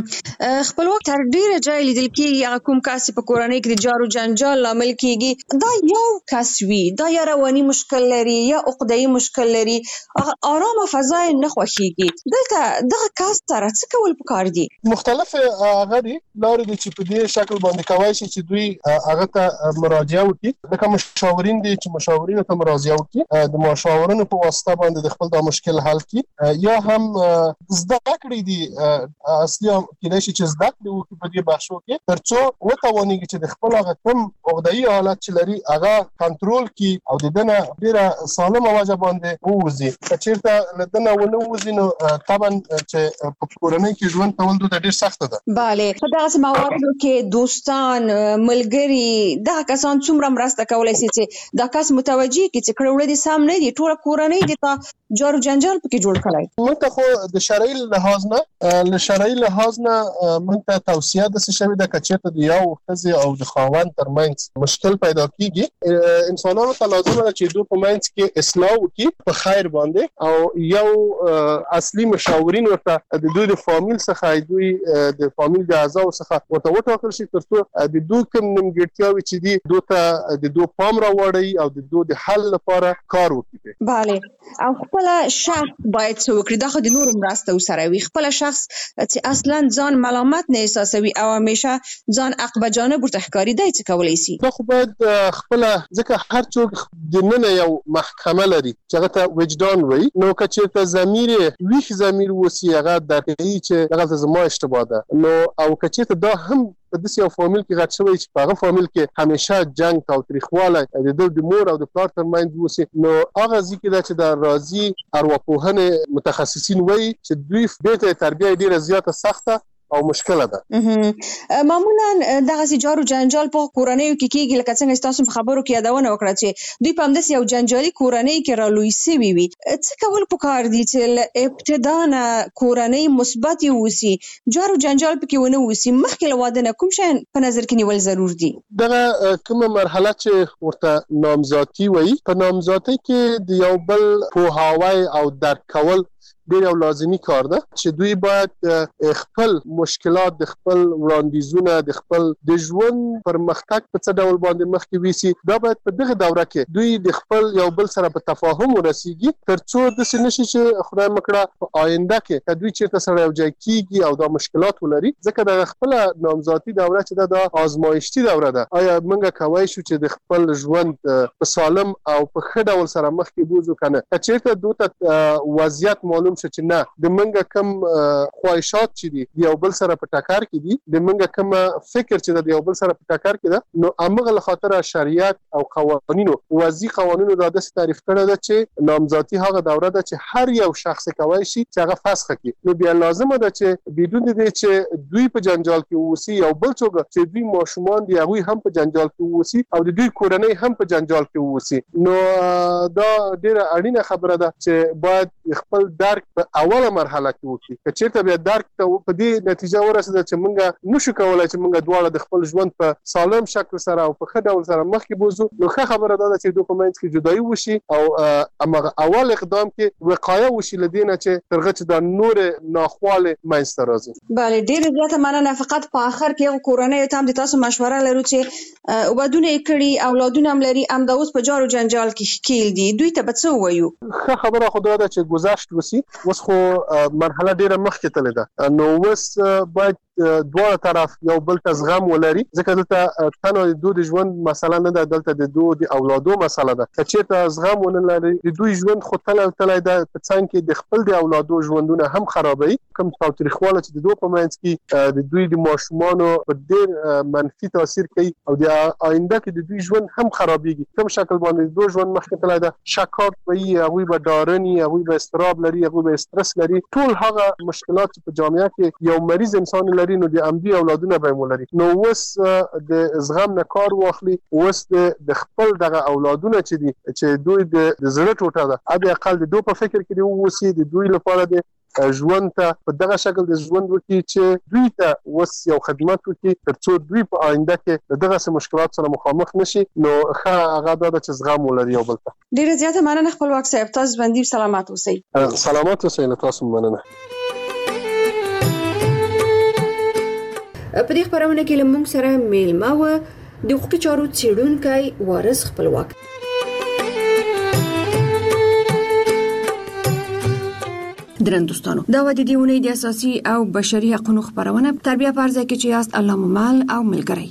خپلواک تر ډیره ځای لیدل کېږي هغه کوم کس په کورنۍ کې د جارو جنجال لامل کېږي دا یو کس وي، دا یا رواني مشکل لري یا عقده‌ای مشکل لري، آرامه فضا نه خوښیږي. دلته دغه کس سره څه کول پکار دي؟ مختلف هغه دي لارې دي چې په دې شکل باندې کوي چې دوی هغه ته مراجعه وکړي. لکه مشاورین دي چې مشاورینو ته مراجعه وکړي، د مشاورینو په واسطه باندې د خپل د مشکل حل کړي، یا هم زده کړې دي اصلي کېدای شي چې زده کړې وکړي په دې بخشو کې ترڅو وتوانیږي چې د خپل هغه کوم عقده‌ای حالت چې لري هغه کنټرول کړي او د دنه ډېره سالمه وجه باندې ووځي. که چېرته له دنه ونه وځي نو طبعا چې په کورنۍ کې ژوند کول دوی ته ډېر سخته ده. بله، په دغسې مواردو کې دوستان، ملګري، دغه کسان څومره مرسته کولی شي چې دا کس متوجه کړي چې کړه وړه دي سم نه دي، ټوله کورنۍ دي ته جارو جنجال پکې جوړ کړی. موږ ته خو د شرعي لحاظ نه له شرعي لحاظ نه موږ ته توصیه داسې شوې ده که چېرته د یو ښځې او د خاوند ترمنځ مشکل پیدا کېږي، انسانانو ته لازمه ده چې دوی په منځ کې اصلاح وکړي په خیر باندې، او یو اصلي مشاورین ورته د دوی د فامیل څخه دوی د فامیل د اعضاو څخه ورته وټاکل شي ترڅو د دوی کوم نیمګړتیاوې چې دي دوی ته د دوی پام راوړي او د دوی د حل لپاره کار وکړي. بله، او خپل شخص باید څه وکړي؟ دا خو د نورو مرسته ورسره وي. خپل شخص چې اصلا ځان ملامت نه احساسوي او همیشه ځان حق به جانب ورته ښکاري، دی څه کولی شي؟ دا خو باید خپله، ځکه هر څوک دننه یو محکمه لري چې هغه ته وجدان وایي، نو که چېرته ضمیر یې ویښ ضمیر وسي هغه درک کوي چې دغلته زما اشتباه ده، نو او که چېرته دا هم په داسې یو فامیل کې غټ شوی چې په هغه فامیل کې همیشه جنګ تاوتریخوالی د دوی د مور او د پلار ترمنځ وسي، نو هغه ځای کې ده چې د راضي ارواپوهنې متخصصین وایي چې دوی دې ته تربیه ډېره زیاته سخته او مشکله ده. معمولا دغه جارو جنجال په کورنیو کې کېږي، لکه څنګه تاسو په خبرو کې یادونه وکړه چې دوی په همداسې یو جنجالي کورنۍ کې رالوی سوي وي. څه کول پکار دي چې له ابتدا نه کورنۍ مثبت اوسي، جارو جنجال پکې ونه اوسي؟ مخکې له واده نه کوم شیان په نظر کې نیول ضرور دي؟ دغه کومه مرحله چې ورته نامزادي وایي، په نامزادۍ کې د یو بل پوهاوی او درک کول ډېر یو لازمي کار ده چې دوی باید خپل مشکلات، د خپل وړاندیزونه، د خپل د ژوند پرمختګ په څه ډول باندې مخکې ویسي. دا باید په دغه دوره کې دوی د خپل یو بل سره په تفاهم ورسیږي ترڅو داسې نشي چې خدای مکړه په آینده کې که دوی چېرته سره یو ځای کېږي او دا مشکلات ولري، ځکه د خپله نامزادي دوره چې ده دا آزمایښتي دوره ده. آیا موږ کولی شو چې د خپل ژوند په سالم او په ښه ډول سره مخکې بوځو که نه؟ که چېرته دوی ته وضعیت معلوم شو چې نه د منګه کم خواهشات چې دي د یو بل سره په ټکر کې دي، د منګه کم فکر چې د یو بل سره په ټکر کې ده، نو امغه له خاطر شریعت او قوانینو وضعي قوانینو دا داسې تعریف کړی ده چې نامزادي هغه دوره ده چې هر یو شخص کولی شي چې هغه فسخ کړي. نو بیا لازمه ده چې بدون د دې چې دوی په جنجال کې ووسي او بل څوک چې دوی ماشومان دي هغوی هم په جنجال کې ووسي او د دوی کورنۍ هم په جنجال کې ووسي، نو دا ډېره اړینه خبره ده چې باید خپل درک درک په اوله مرحله کې وکړي که چیرته بیا درک ته په دې نتیجه ورسېده چې موږ نشو کولای چې موږ دواړه د خپل ژوند په سالم شکل سره او په ښه ډول سره مخکې بوزو نو ښه خبره ده چې دوی په منځ کې جدایي وشي او امغه اول اقدام کې وقایه وشي لدینه چې ترغه چې د نور ناخواله منځ ته راځي. بله ډېر زیاته مننه. فقط په اخر کې یو کورنۍ ته هم د تاسو مشوره لرو چې ودونه یې کړي اولادونه هم لري هم د اوس په جارو جنجال کې ښکیل دي دوی ته به څه ووایو؟ ښه خبره خو دا ده چې گذشت وسی اوس خو مرحله ډیره مخکې تللې ده نو اوس باید دواړه طرف یو بل ته زغم ولري ځکه دلته تنها د دوی ژوند مسله نه ده دلته د دوی د اولادو مسله ده که چېرته زغم ونه لري د دوی ژوند خو تل تل د څنګه کې د خپل د اولادو ژوندونه هم خرابوي کوم تاریخواله چې د دوی په منځ کې د دوی د ماشومانو په ډېر منفي تاثیر کوي او د آینده کې د دوی ژوند هم خرابېږي کوم شکل باندې دوی ژوند مخکې تللی ده شکاک به وي هغوی به ډارني هغوی به اضطراب لري هغوی به استرس لري ټول هغه مشکلات چې په جامعه کې یو مریض انسان لري نو د امدي اولادونه به مولري نو اوس د زغم نه کار واخلي اوس د خپل دغه اولادونه چې دي چې دوی د زړه ټوټه ده ابي اقل د دوی په فکر کې دی اوسې د دوی لپاره د ژوند ته په دغه شکل د ژوند وکړي چې دوی ته اوس یو خدمت وکړي ترڅو دوی په آینده کې دغه مشکلات سره مخامخ نشي نو ښه هغه دا چې زغم ولري یو بل ته. ډیره زیاته مننه خپلواک صاحب تاسو باندې سلامات اوسئ. سلامات اوسئ تاسو مننه. په دې خبرونه کې لمونږ سره میلمه و د حقوقي چارو څېړونکی وارث خپلواک. درن دوستانو دا و د دیونې د اساسي او بشري حقوقو خبرونه تربیه فرضه کې چې یاست الله ممل او ملګری.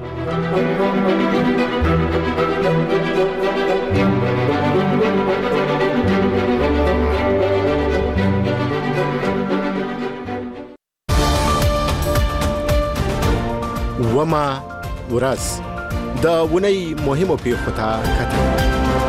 وما ورځ د ونی مهمو پیښو ته کتل.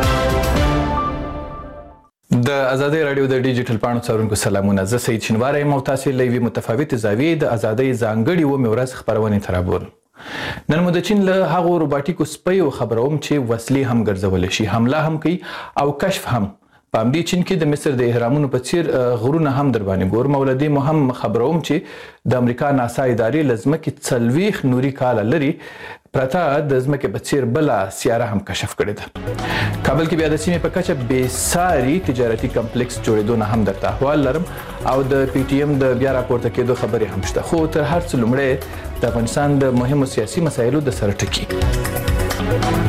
د ازادي رادیو د ډیجیټل پاڼو څارونکو سلامونه. زه سید شینواری یم او تاسو له یوې متفاوت زاویې د ازادۍ ځانګړي و مورز خبرونه ترابول. نن مو د چین له هغو روباټیکو سپیو خبروم چې وسلې هم ګرځول شي حمله هم کوي او کشف هم. په همدې چین کې د مصر د اهرامونو په څیر غرونه هم در باندې ګور مولدي مهم خبروم چې د امریکا ناسا ادارې لزمکه څلويخ نوري کال لري پرته د زمکه په څیر بل سیاره هم کشف کړې ده. کابل کې بیا د سیمې په کچه بې ساري تجارتي کمپلیکس جوړېدو نه هم درته احوال لرم او د پی ټی ایم د بیا راپورته کېدو خبرې هم شته خو تر هر څه لومړی د افغانستان د مهمو سیاسي مسایلو د سره ټکی.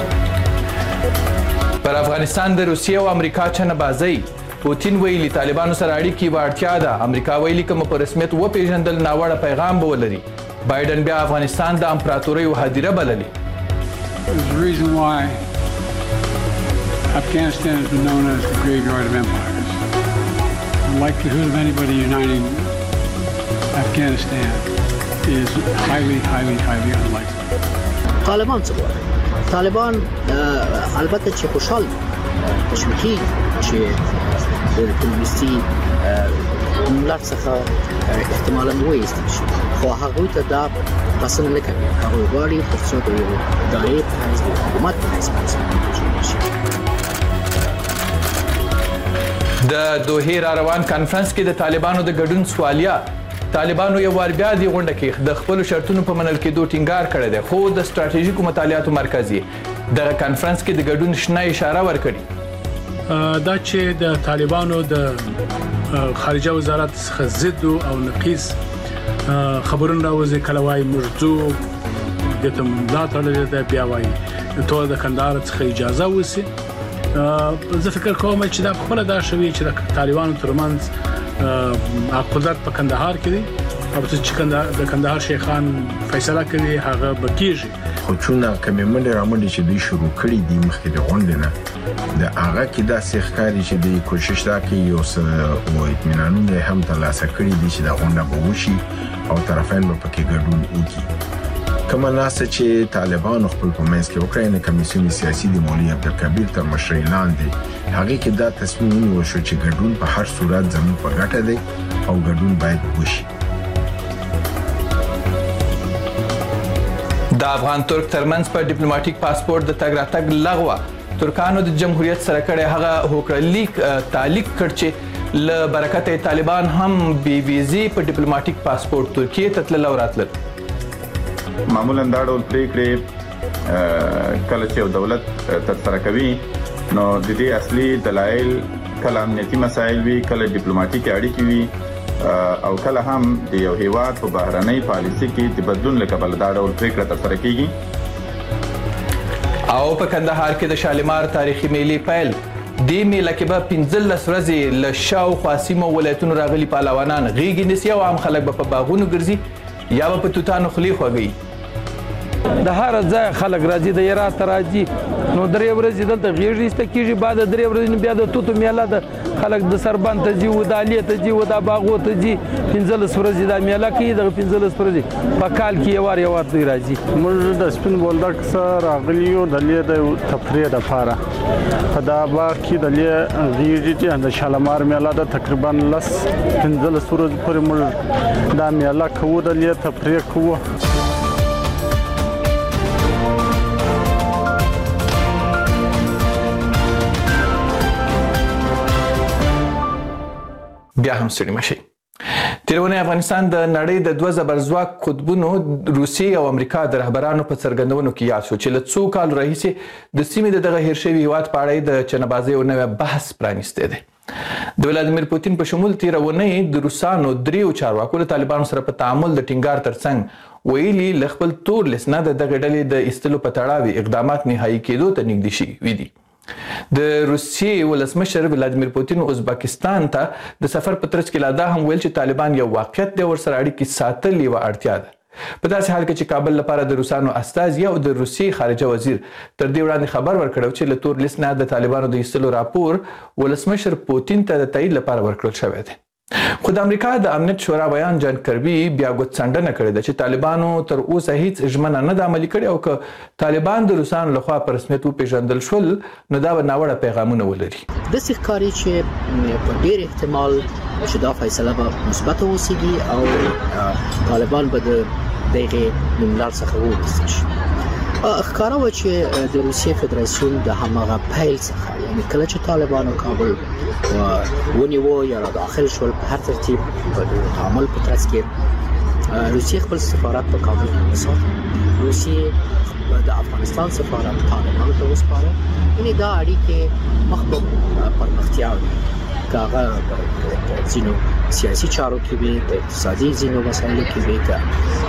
پر افغانستان د روسیې او امریکا چنه بازي پوتین ویلي طالبانو سره اړیکې واړتیا ده امریکا ویلي کوم په رسمیت و پیژندل ناوړه پیغام به ولري بایدن بیا افغانستان د امپراتورۍ هدیره بللي. There's a reason why Afghanistan has been known as the graveyard of empires. The likelihood of anybody uniting Afghanistan is highly, highly, highly unlikely. طالبان څه غواړي؟ طالبان البته چې خوشحال تشویقي چې د کمونیستي ملت څخه احتمالاً وایستل شي خو هغوی ته دا پسنه نه کوي هغوی غواړي ترڅو د یو ادارې په حیث د حکومت په حیث باندې شي. د دوحې را روان کانفرنس کې د طالبانو د ګډون سوالیا طالبانو یو وار بیا دی غونډه کې د خپل شرطونو په منل کې دوه ټینګار کړی دی خو د ستراتیژیکو مطالعاتو مرکزي د کانفرنس کې د ګډون شنه اشاره ورکړي دا چې د طالبانو د خارجه وزارت څخه ضد او نقیص خبرونه راوځي کله وايي مرجو د تم لا تړلې ده بیا وايي ټول د کندهار څخه اجازه وسی زه فکر کوم چې دا خپل دا شوی چې د طالبانو ترمنځ قدرت په کندهار کې دي او چې د کندهار شیخان فیصله کوي هغه بکیږي خو چونه کومه منډه رامنډه چې دوی شروع کړی دي مخکې د غونډې نه د هغه کې دا سیخکاری چې دوی کوشش راکړي یو څه او اطمینانونه هم ترلاسه کړي دي چې دا غونډه به وشي او طرفین به پکې ګډون وکړي کما ناسه چې طالبان خپل په منځ کې اوکراین کمیسیون سیاسي د مولوی عبدالکبیر تر مشرۍ لاندې هغه کې دا تصمیم ونیول شو چې ګډون په هر صورت زموږ په ګټه دی او ګډون باید وشي. د افغان ترک ترمنځ په ډیپلوماټیک پاسپورت د تګ راتګ لغوه ترکانو د جمهوریت سره کړی هغه هوکړلیک تعلیق کړ چې له برکته طالبان هم بي ویزې په ډیپلوماټیک پاسپورت ترکیه ته تلل او راتلل. معمولا دا ډول پریکړې کله چې یو دولت ترسره کوي نو د دې اصلي دلایل کله امنیتي مسایل وي، کله ډیپلوماټیک اړیکې وي او کله هم د یو هیواد په بهرنۍ پالیسي کې د بدلون لپاره دا ډول پریکړه ترسره کیږي. او په کندهار کې د شالمار تاریخي میلې پیل. دې میله کې به پنځلس ورځې له شاوخوا سیمو ولایتونو راغلي پهلوانان غیږې نیسي او عام خلک به په باغونو ګرځي یا به په توتانو خولې خوږوي. د هر ځای خلک راځي، د هرات ته راځي، نو درې ورځې دلته غیږ ایسته کېږي. بعد درې ورځې بیا د توتو میله ده، خلک د سربند ته ځي، و د علي ته ځي، و د باغو ته ځي. پنځلس ورځې دا میله کوي. دغه پنځلس ورځې په کال کې یو وار یو وار دوی راځي. موږ د سپین بولدک څخه راغلي یو د لې د تفریح لپاره په دا باغ کې د لې غیږ دي د شالمار میله ده. تقریبا لس پنځلس ورځې پورې موږ دا میله کوو، د لې تفریح کوو. بیا هم ستړي مشي. تیرونه افغانستان د نړۍ د دوه زبرځواک قطبونو روسیې او امریکا د رهبرانو په څرګندونو کې یاد شو چې له څو کالو راهیسې د سیمې د دغه هیر شوي هیواد په اړه د چنه‌بازۍ یو نوی بحث پرانیستی دی. د ولادیمیر پوتین په شمول تیره اونۍ د روسانو دریو چارواکو له طالبانو سره په تعامل د ټینګار ترڅنګ ویلي له خپل تور لیست نه د دغې ډلې د ایستلو په تړاو اقدامات نهایي کېدو ته نږدې شوي دي. د روسیې ولسمشر ولادیمیر پوتین ازبکستان ته د سفر په ترڅ کې لا دا هم ویل چې طالبان یو واقعیت دی، ورسره اړیکې ساتل یوه اړتیا ده. په داسې حال کې چې کابل لپاره د روسانو استازي او د روسیې خارجه وزیر تر دې وړاندې خبر ورکړی چې له تور لیست نه د طالبانو د ایستلو راپور ولسمشر پوتین ته د تایید لپاره ورکړل شوی دی. خو د امریکا د امنیت شورا بیان جان کربي بیا ګوتڅنډنه کړې ده چې طالبانو تر اوسه هیڅ ژمنه نه ده عملي کړې او که طالبان د روسانو لخوا په رسمیت وپېژندل شول نو دا به ناوړه پیغامونه ولري. داسې ښکاري چې په ډېر احتمال چې دا فیصله به مثبته اوسېږي او طالبان به د دغې نوملړ څخه وویستل شي. ښکاره وه چې د روسیې فدراسیون د هماغه پیل څخه یعنې کله چې طالبانو کابل ونیوه یا را داخل شول په هر ترتیب په تعامل په ترڅ کې روسیې خپل سفارت په کابل کې وساته. روسیې د افغانستان سفارت طالبانو ته وسپاره. یعنې دا اړیکې مخ په پرمختیا وي، که هغه ځینو سیاسي چارو کې وي، په اقتصادي ځینو مسایلو کې وي، که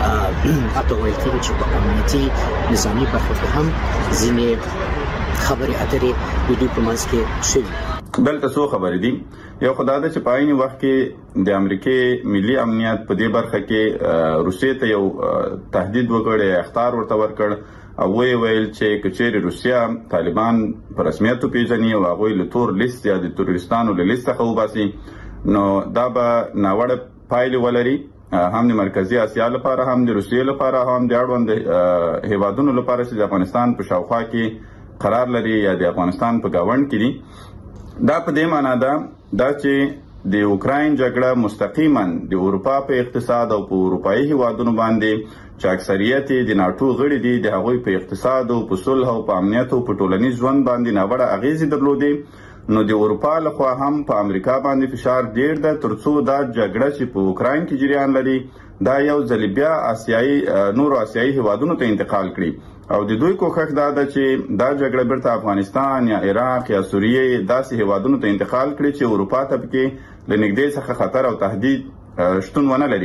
حتی ویل کېږي چې په امنیتي نظامي برخو کې هم ځینې خبرې اترې د دوی په منځ کې شوي. دلته څو خبرې دي. یو خو دا ده چې په عین وخت کې د امریکې ملي امنیت په دې برخه کې روسیې ته یو تهدید وکړ، اخطار ورته ورکړ او وی ویل چې کچېرې روسیا طالبان په رسمیت وپېژني او هغوی له تور لیست یا د تروریستانو له لیست څخه وباسي نو دا به ناوړه پایلې ولري، هم د مرکزي اسیا لپاره، هم د روسیې لپاره، هم د اړوند هیوادونو لپاره چې د افغانستان په شاوخوا کې قرار لري یا د افغانستان په گاوند کې دي. دا په دې معنی ده دا چې د اوکراین جګړه مستقیما د اروپا په اقتصاد او په اروپایي هیوادونو باندې چې اکثریت د ناتو غړي دي د هغوی په اقتصاد او په صلح او په امنیت او په ټولنیز ژوند باندې ناوړه اغیزې درلودې. نو د اروپا لخوا هم په امریکا باندې فشار ډیر ده ترڅو دا جګړه چې په اوکراین کې جریان لري دا یو ځل بیا آسیایي نورو آسیایي هیوادونو ته انتقال کړي او د دوی کوښښ دا ده چې دا جګړه بیرته افغانستان یا عراق یا سوریه داسې هیوادونو ته انتقال کړي چې اروپا ته پکې له نږدې څخه خطر او تهدید شتون ونه لري.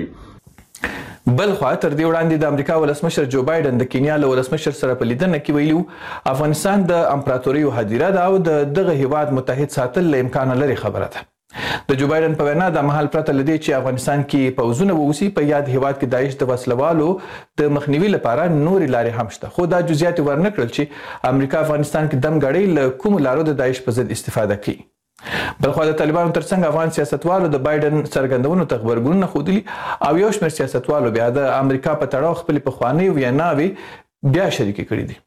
بل خوا تر دې وړاندې د امریکا ولسمشر جو بایدن د کینیا له ولسمشر سره په لیدنه کې ویلي افغانستان د امپراتوریو هدیره ده او د دغه هیواد متحد ساتل له امکان لري خبره ده. د جو بایدن په وینا د مهال پرته لدی چې افغانستان کې پوځونه ووسی په یاد هیواد کې داعش د وسلوالو د مخنیوي لپاره نورې لارې هم شته، خو دا جزئیات ورنکړل چې امریکا افغانستان کې دم غړي له کوم لارو د داعش په ضد استفاده کوي. بلخو د طالبانو ترڅنګ افغان سیاستوالو د بایدن څرګندونو ته خبرګونونه ښودلي او یو شمېر سیاستوالو بیا د امریکا په تړاو خپلې پخوانۍ ویناوې بیا شریکې کړي دي.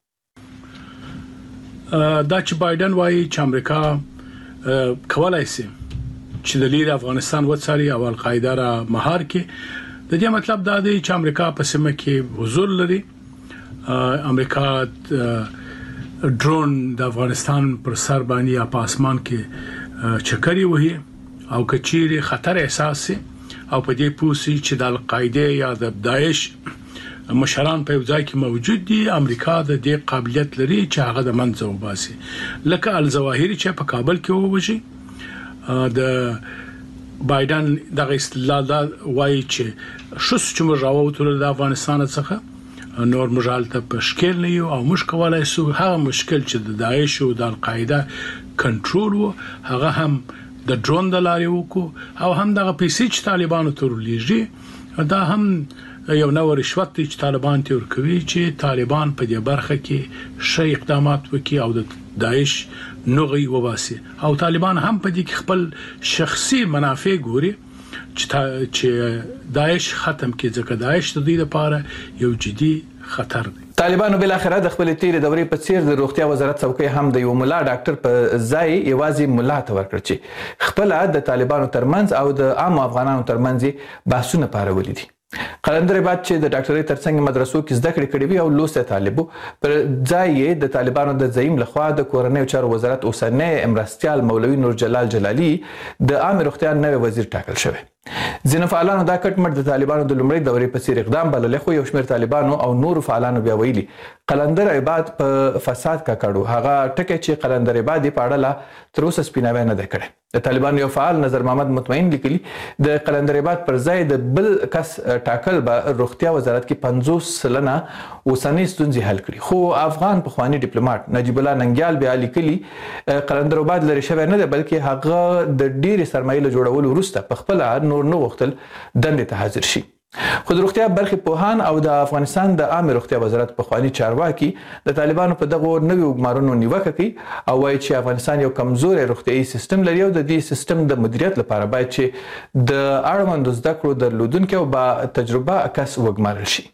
دا چې بایدن وایي چې امریکا کولای شي چې د لیر افغانستان وڅاري او القاعده را مهار کړي، د دې مطلب دا دی چې امریکا په سیمه کې حضور لري. امریکا ډرون د افغانستان پر سر باندې یا په اسمان کې چکرې وهي او کچيري خطر احساس او په دې پوسي چې د القاعده یا د داعش مشران په ځای کې موجود دي امریکا د دې قابلیت لري چې هغه د منځو باسي لکه الظواهری چې په کابل کې ووجي د بایدن دغه استدلال وایي چې شوس چې موږ راووتل د افغانستان څخه نور مجالته په شکل نه یو او مش کولای سو هغه مشکل چې د داعش او د القاعده کنټرول وو هغه هم د ډرون د لارې وکړو او هم دغه پیسې چې طالبانو تر لېږي دا هم یو نو رشوت چې طالبان تور کوي چې طالبان په دې برخه کې شي اقدامات وکړي او د داعش نوغي وباسي او طالبان هم په دې کې خپل شخصي منافع ګوري چې داعش ختم کړي ځکه داعش د دې لپاره یو جدي خطر دی. طالبانو بل اخر د خپل تیرې دورې په څیر د روغتیا وزارت څوکۍ هم د یو مولا ډاکټر په ځای یوازې مولا ته ورکړ چې خپل د طالبانو ترمنځ او د عام افغانانو ترمنځ بحثونه پارولي دي. قلندر بعد چې د ډاکټرۍ ترڅنګ مدرسو کې زده کړې کړې وي او لوسته طالبو پر ځای د طالبانو د زعیم لخوا د کورنۍ چارو وزارت اوسنۍ امرستیال مولوي نور جلال جلالي د عام روغتیا نوی وزیر ټاکل شوی. ځینې فعالانو دا کټ مټ د طالبانو د لومړۍ دورې په څیر اقدام بللی خو یو شمېر طالبانو او نور فعالانو بیا ویلي قلندر عباد په فساد ککړو هغه ټکی چې قلندر عباد په اړه تر اوسه سپیناوی نه دی کړی. د طالبانو یو فعال نظر محمد مطمئن لیکلي د قلندر عباد پر ځای د بل کس ټاکل به روغتیا وزارت کې پنځوس سلنه اوسنۍ ستونزې حل کړي خو افغان پخوانی ډیپلوماټ نجیب الله ننګیال بیا لیکلي قلندر عباد لري شوی نه دی بلکې هغه د ډېرې سرمایې له جوړولو وروسته په خپل نور نه غوښتل دندې ته حاضر شي. خو د روغتیا برخې پوهان او د افغانستان د عامه روغتیا وزارت پخوانی چارواکي د طالبانو په دغه نویو ګمارونو نیوکه کوي او وایي چې افغانستان یو کمزوري روغتیايي سیستم لري او د دې سیستم د مدیریت لپاره باید چې د اړوندو زده کړو درلودونکي او با تجربه کس وګمارل شي.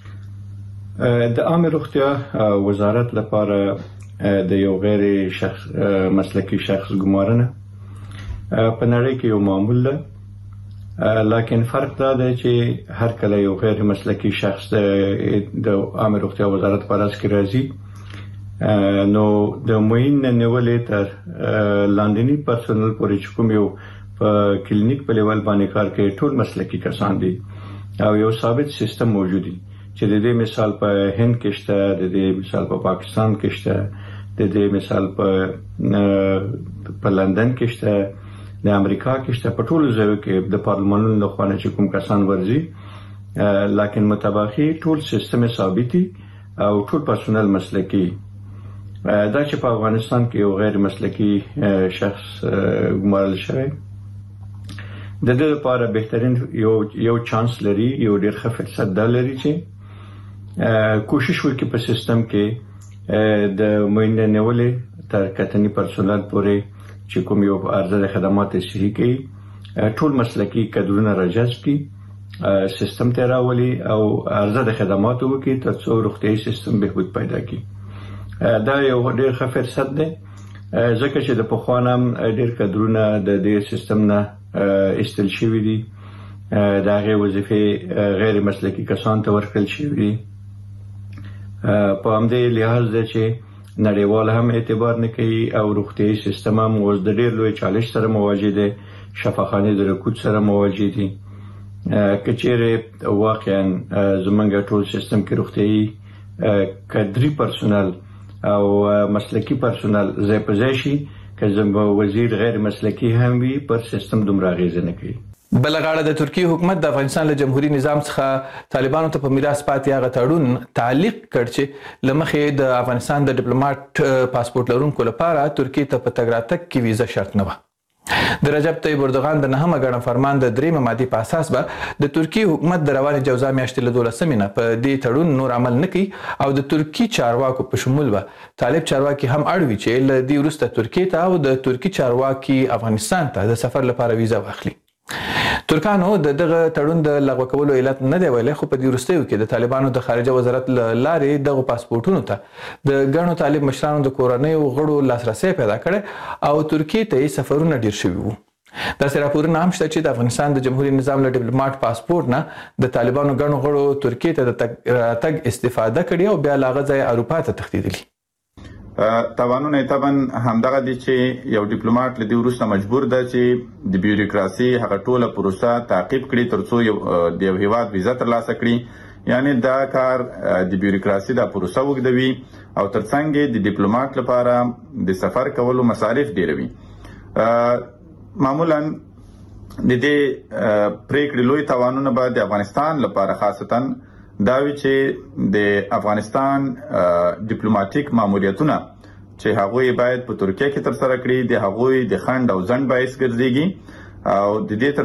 د عامه روغتیا وزارت لپاره د یو غیر شخص مسلکي شخص ګمارنه په نړۍ کې یو معمول ده لکن فرق دا دی چې هر کله یو غیر مسلکي شخص د عامه روغتیا وزارت په راس کې راځي نو د معین نیولې تر لاندنی پرسونل پورې چې کوم یو په کلینیک په لیول باندې کار کوي ټول مسلکي کسان دي او یو ثابت سیستم موجود دی چې د دې مثال په هند کې شته د دې مثال په پاکستان کې شته د دې مثال په په لندن کې شته د امریکا کې شته په ټولو ځایو کې د پارلمانونو له خوا نه چې کوم کسان ورځي لکن متباخي ټول سیستم ثابتي او ټول پرسونل مسلکي دا چې په افغانستان کې یو غیر مسلکي شخص ګمارل شوی د دې لپاره بهترین یو یو چانس لري یو ډېر ښه فرصت دا لري چې کوشش وکړي په سیستم کې د معینه نیولې تر کتنی پرسونل پورې چې کوم یو ارزه خدمات صحي کوي ټول مسلکي کډرونه راجذب کړي سیستم ته راولي او ارزه خدمات وکړي ترڅو روغتيایي سیستم بهبود پیدا کړي دا یو ډېر ښه فرصت دی ځکه چې د پخوانم ډېر کډرونه د دې سیستم نه استل شوی دي دا غي وظیفه غیر مسلکي کسان ته ورکړل شوی دي په همدې لحاظ ده چې نړیوال هم اعتبار نه کوي او روغتيایي سیستم هم اوس د ډېر لوی چالش سره مواجه دي شفاخانه د رکود سره مواجه دي کچېره واقعا زمونږ ټول سیستم کې روغتيایي کادري پرسونل او مسلکي پرسونل زې پزېشي که زموږ وزیر غیر مسلکي هم وي پر سیستم دومره اغیزه نه کوي. بل غاړه د ترکیه حکومت د افغانستان له جمهوریت نظام څخه طالبانو ته په میراث پاتې هغه تړون تعلیق کړ چې لمخې د افغانستان د ډیپلوماټ پاسپورت لرونکو لپاره ترکیه ته په تګ راتګ کې ویزه شرط نه و. د رجب طیب اردوغان د نهمه ګڼه فرمان د درېمه مادې په اساس به د ترکیه حکومت د روانې جوزا میاشتې له دولسمې نه په دې تړون نور عمل نه کوي او د ترکي چارواکو په شمول به طالب چارواکي هم اړ وي چې له دې وروسته ترکیه ته او د ترکي چارواکي افغانستان ته د سفر لپاره ویزه واخلي. ترکانو د دغه تړون د لغوه کولو علت نه دی ویلي خو په دې وروستیو کې د طالبانو د خارجه وزارت لارې دغه پاسپورتونو ته د ګڼو طالب مشرانو د کورنیو غړو لاسرسي پیدا کړي او ترکیه ته سفرونه ډیر شوي وو. داسې راپورونه هم شته چې د افغانستان د جمهوریت نظام له ډیپلوماټ پاسپورت نه د طالبانو ګڼو غړو ترکیه ته د تګ استفاده کړې او بیا لاغه ځای اروپا ته تښتېدلي. توانونه تبن همدغه دي چې یو ډیپلوماټ لدی ورسته مجبور ده چې د بیوروکراسي هغه ټوله پروسه تعقیب کړي ترڅو یو د یو هیواد ویزا ترلاسه کړي یعنی دا کار د بیوروکراسي د پروسه وګدوي او ترڅنګ د ډیپلوماټ لپاره د سفر کولو مصارف ډیروي معمولا د دې پریکړې لوی توانونه به د افغانستان لپاره خاصتا دا وی چې د افغانستان ډیپلوماټیک ماموریتونه چې هغوی باید په ترکیه کې تر سره کړي د هغوی د خند او ځند باعث ګرځيږي او د دې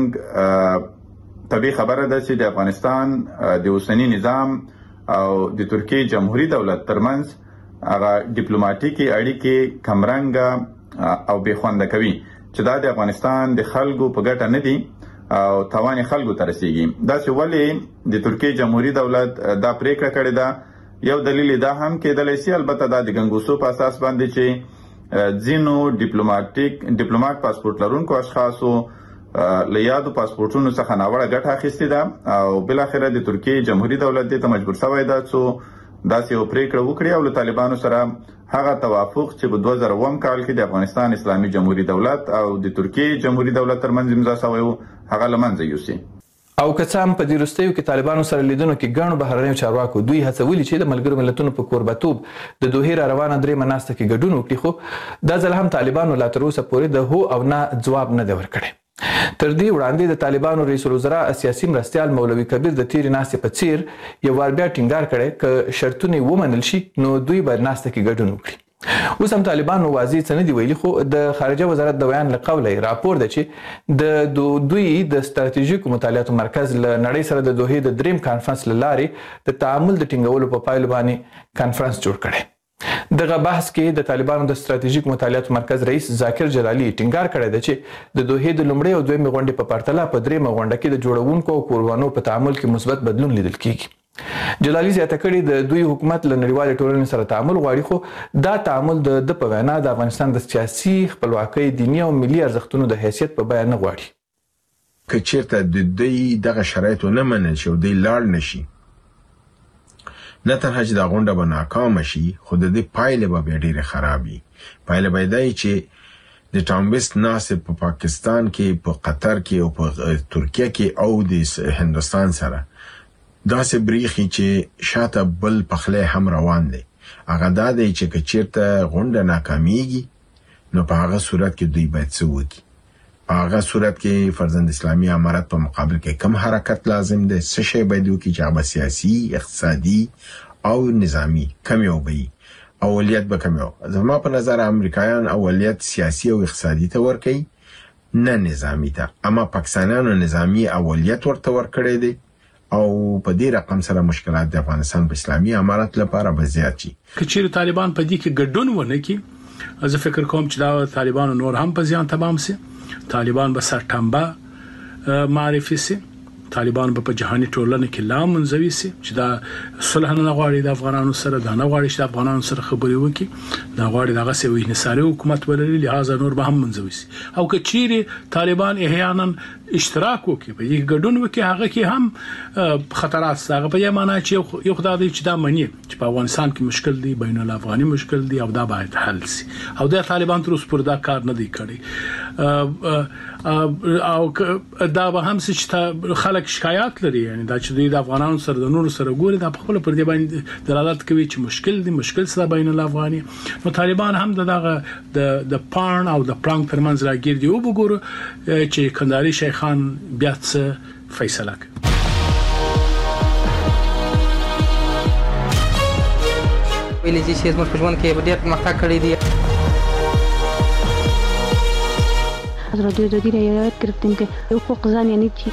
ترڅنګ طبيعي خبره ده چې د افغانستان د اوسنی نظام او د ترکیه جمهوریت دولت ترمنځ هغه ډیپلوماټیکي اړیکې کمرنګ او بې خوند کوي چې دا د افغانستان د خلکو په ګټه نه دي او توان خلکو ته رسیږي دا چې ولې د ترکیه جمهوریت دولت دا پریکړه کړې ده یو دلیل دا هم کېدلی شي البته دا د ګنګوسو په اساس باندې چې ځینو ډیپلوماټیک ډیپلوماټ پاسپورت لرونکو اشخاصو له یادو پاسپورتونو څخه ناوړه ګټه اخیستې ده او بل اخر د ترکیه جمهوریت دولت ته مجبور شوی ده چې داسې یو پریکړه وکړي او له طالبانو سره هغه توافق چې په دوه زره اووه کال کې د افغانستان اسلامي جمهوریت دولت او د ترکیه جمهوریت دولت ترمنځ امضا شوی و هغه لمنځه یوسي او که څه هم په دې وروستیو کې طالبانو سره لیدنو کې ګڼو بهرنیو چارواکو دوی هڅولي چې د ملګرو ملتونو په کوربتوب د دوحې را روانه درېیمه ناسته کې ګډون وکړي خو دا ځل هم طالبانو لا تر اوسه پورې د هو او نه ځواب نه دی ورکړی تر دې وړاندې د طالبانو رئیس الوزرا سیاسي مرستیال مولوي کبیر د تیرې ناستې په څیر یو وار بیا ټینګار کړی که شرطونه ومنل شي نو دوی باید ناسته کې ګډون وکړي اوس هم طالبانو واضح څه نه دي ویلي خو د خارجه وزارت د بیان له قوله راپور ده چې د دوی د ستراتیژیکو مطالعاتو مرکز له نړۍ سره د دوحې د دریم کانفرنس له لارې د تعامل د ټینګولو په پایلو باندې کانفرنس جوړ کړی دغه بحث کې د طالبانو د ستراتیژیک مطالعاتو مرکز رئیس ذاکر جلالی ټینګار کړی دی چې د دوحې د لومړۍ او دویمې غونډې په پرتله په دریمه غونډه کې د جوړونکو او کوربانو په تعامل کې مثبت بدلون لیدل کیږي جلالی زیاته کړې د دوی حکومت له نړیوالې ټولنې سره تعامل غواړي خو دا تعامل د د په وینا د افغانستان د سیاسي خپلواکۍ دیني او ملي ارزښتونو د حیثیت په بیان نه غواړي که چیرته د دوی دغه شرایط نه منل شي او دوی لاړ نشي نه تنها چې دا غونډه به ناکامه شي خو د دې پایلې به بیا ډېرې خراب وي پایله به دا وي چې د ټام ویسټ ناستې په پاکستان کې په قطر کې او په ترکیه کې او د هندوستان سره داسې بریښي چې شاته بل پخلی هم روان دی هغه دا دی چې که چیرته غونډه ناکامیږي نو په هغه صورت کې دوی باید څه وکړي په هغه صورت کې فرضاً اسلامي امارت په مقابل کې کم حرکت لازم دی څه شی باید وکړي چې هغه سیاسي اقتصادي او نظامی کم یو وي اولیت به کم یو زما په نظر امریکایان اولیت سیاسي او اقتصادي ته ورکوي نه نظامی ته اما پاکستانیانو نظامی اولیت ورته ورکړی دی او په دې رقم سره مشکلات د افغانستان په اسلامي امارت لپاره به زیات شي که چیرې طالبان په دې کې ګډون ونه کړي زه فکر کوم چې دا طالبانو نور هم په زیان تمام سي طالبان به سرټمبه معرفي سي طالبان به په جهاني ټولنه کې لا منځوي سي چې دا صلح نه غواړي د افغانانو سره دا نه غواړي چې د افغانانو سره خبرې وکړي دا غواړي دغه سوي انحصاري حکومت ولري لہذا نور به هم منځوي سي او که چیرې طالبان احیانا اشتراک وکړي په دې ګډون وکړي هغه کې هم خطرات هغه په یوه معنا چې یو خدای چې دا مني چې په افغانستان کې مشکل دی بین الافغاني مشکل دی او دا باید حل سي او د طالبان تر اوسه پر دا کار نه دی کړی او دا به هم چې خلک شکایت لري یعنی دا چې د افغانانو سره د نورو سره ګوري دا په خپل پر دې باندې دلالت کوي چې مشکل دی مشکل سره بین الافغاني نو طالبان هم دغه د د پان او د پلان ترمنځ راګیر دی او وګورو چې کندهاري شیخان بیا څه فیصله کوي ویلې چې موږ په ژوند کې ډېر پرمختګ کړی دی رادیو جدید یاد گرفتیم که حقوق زن یعنی چی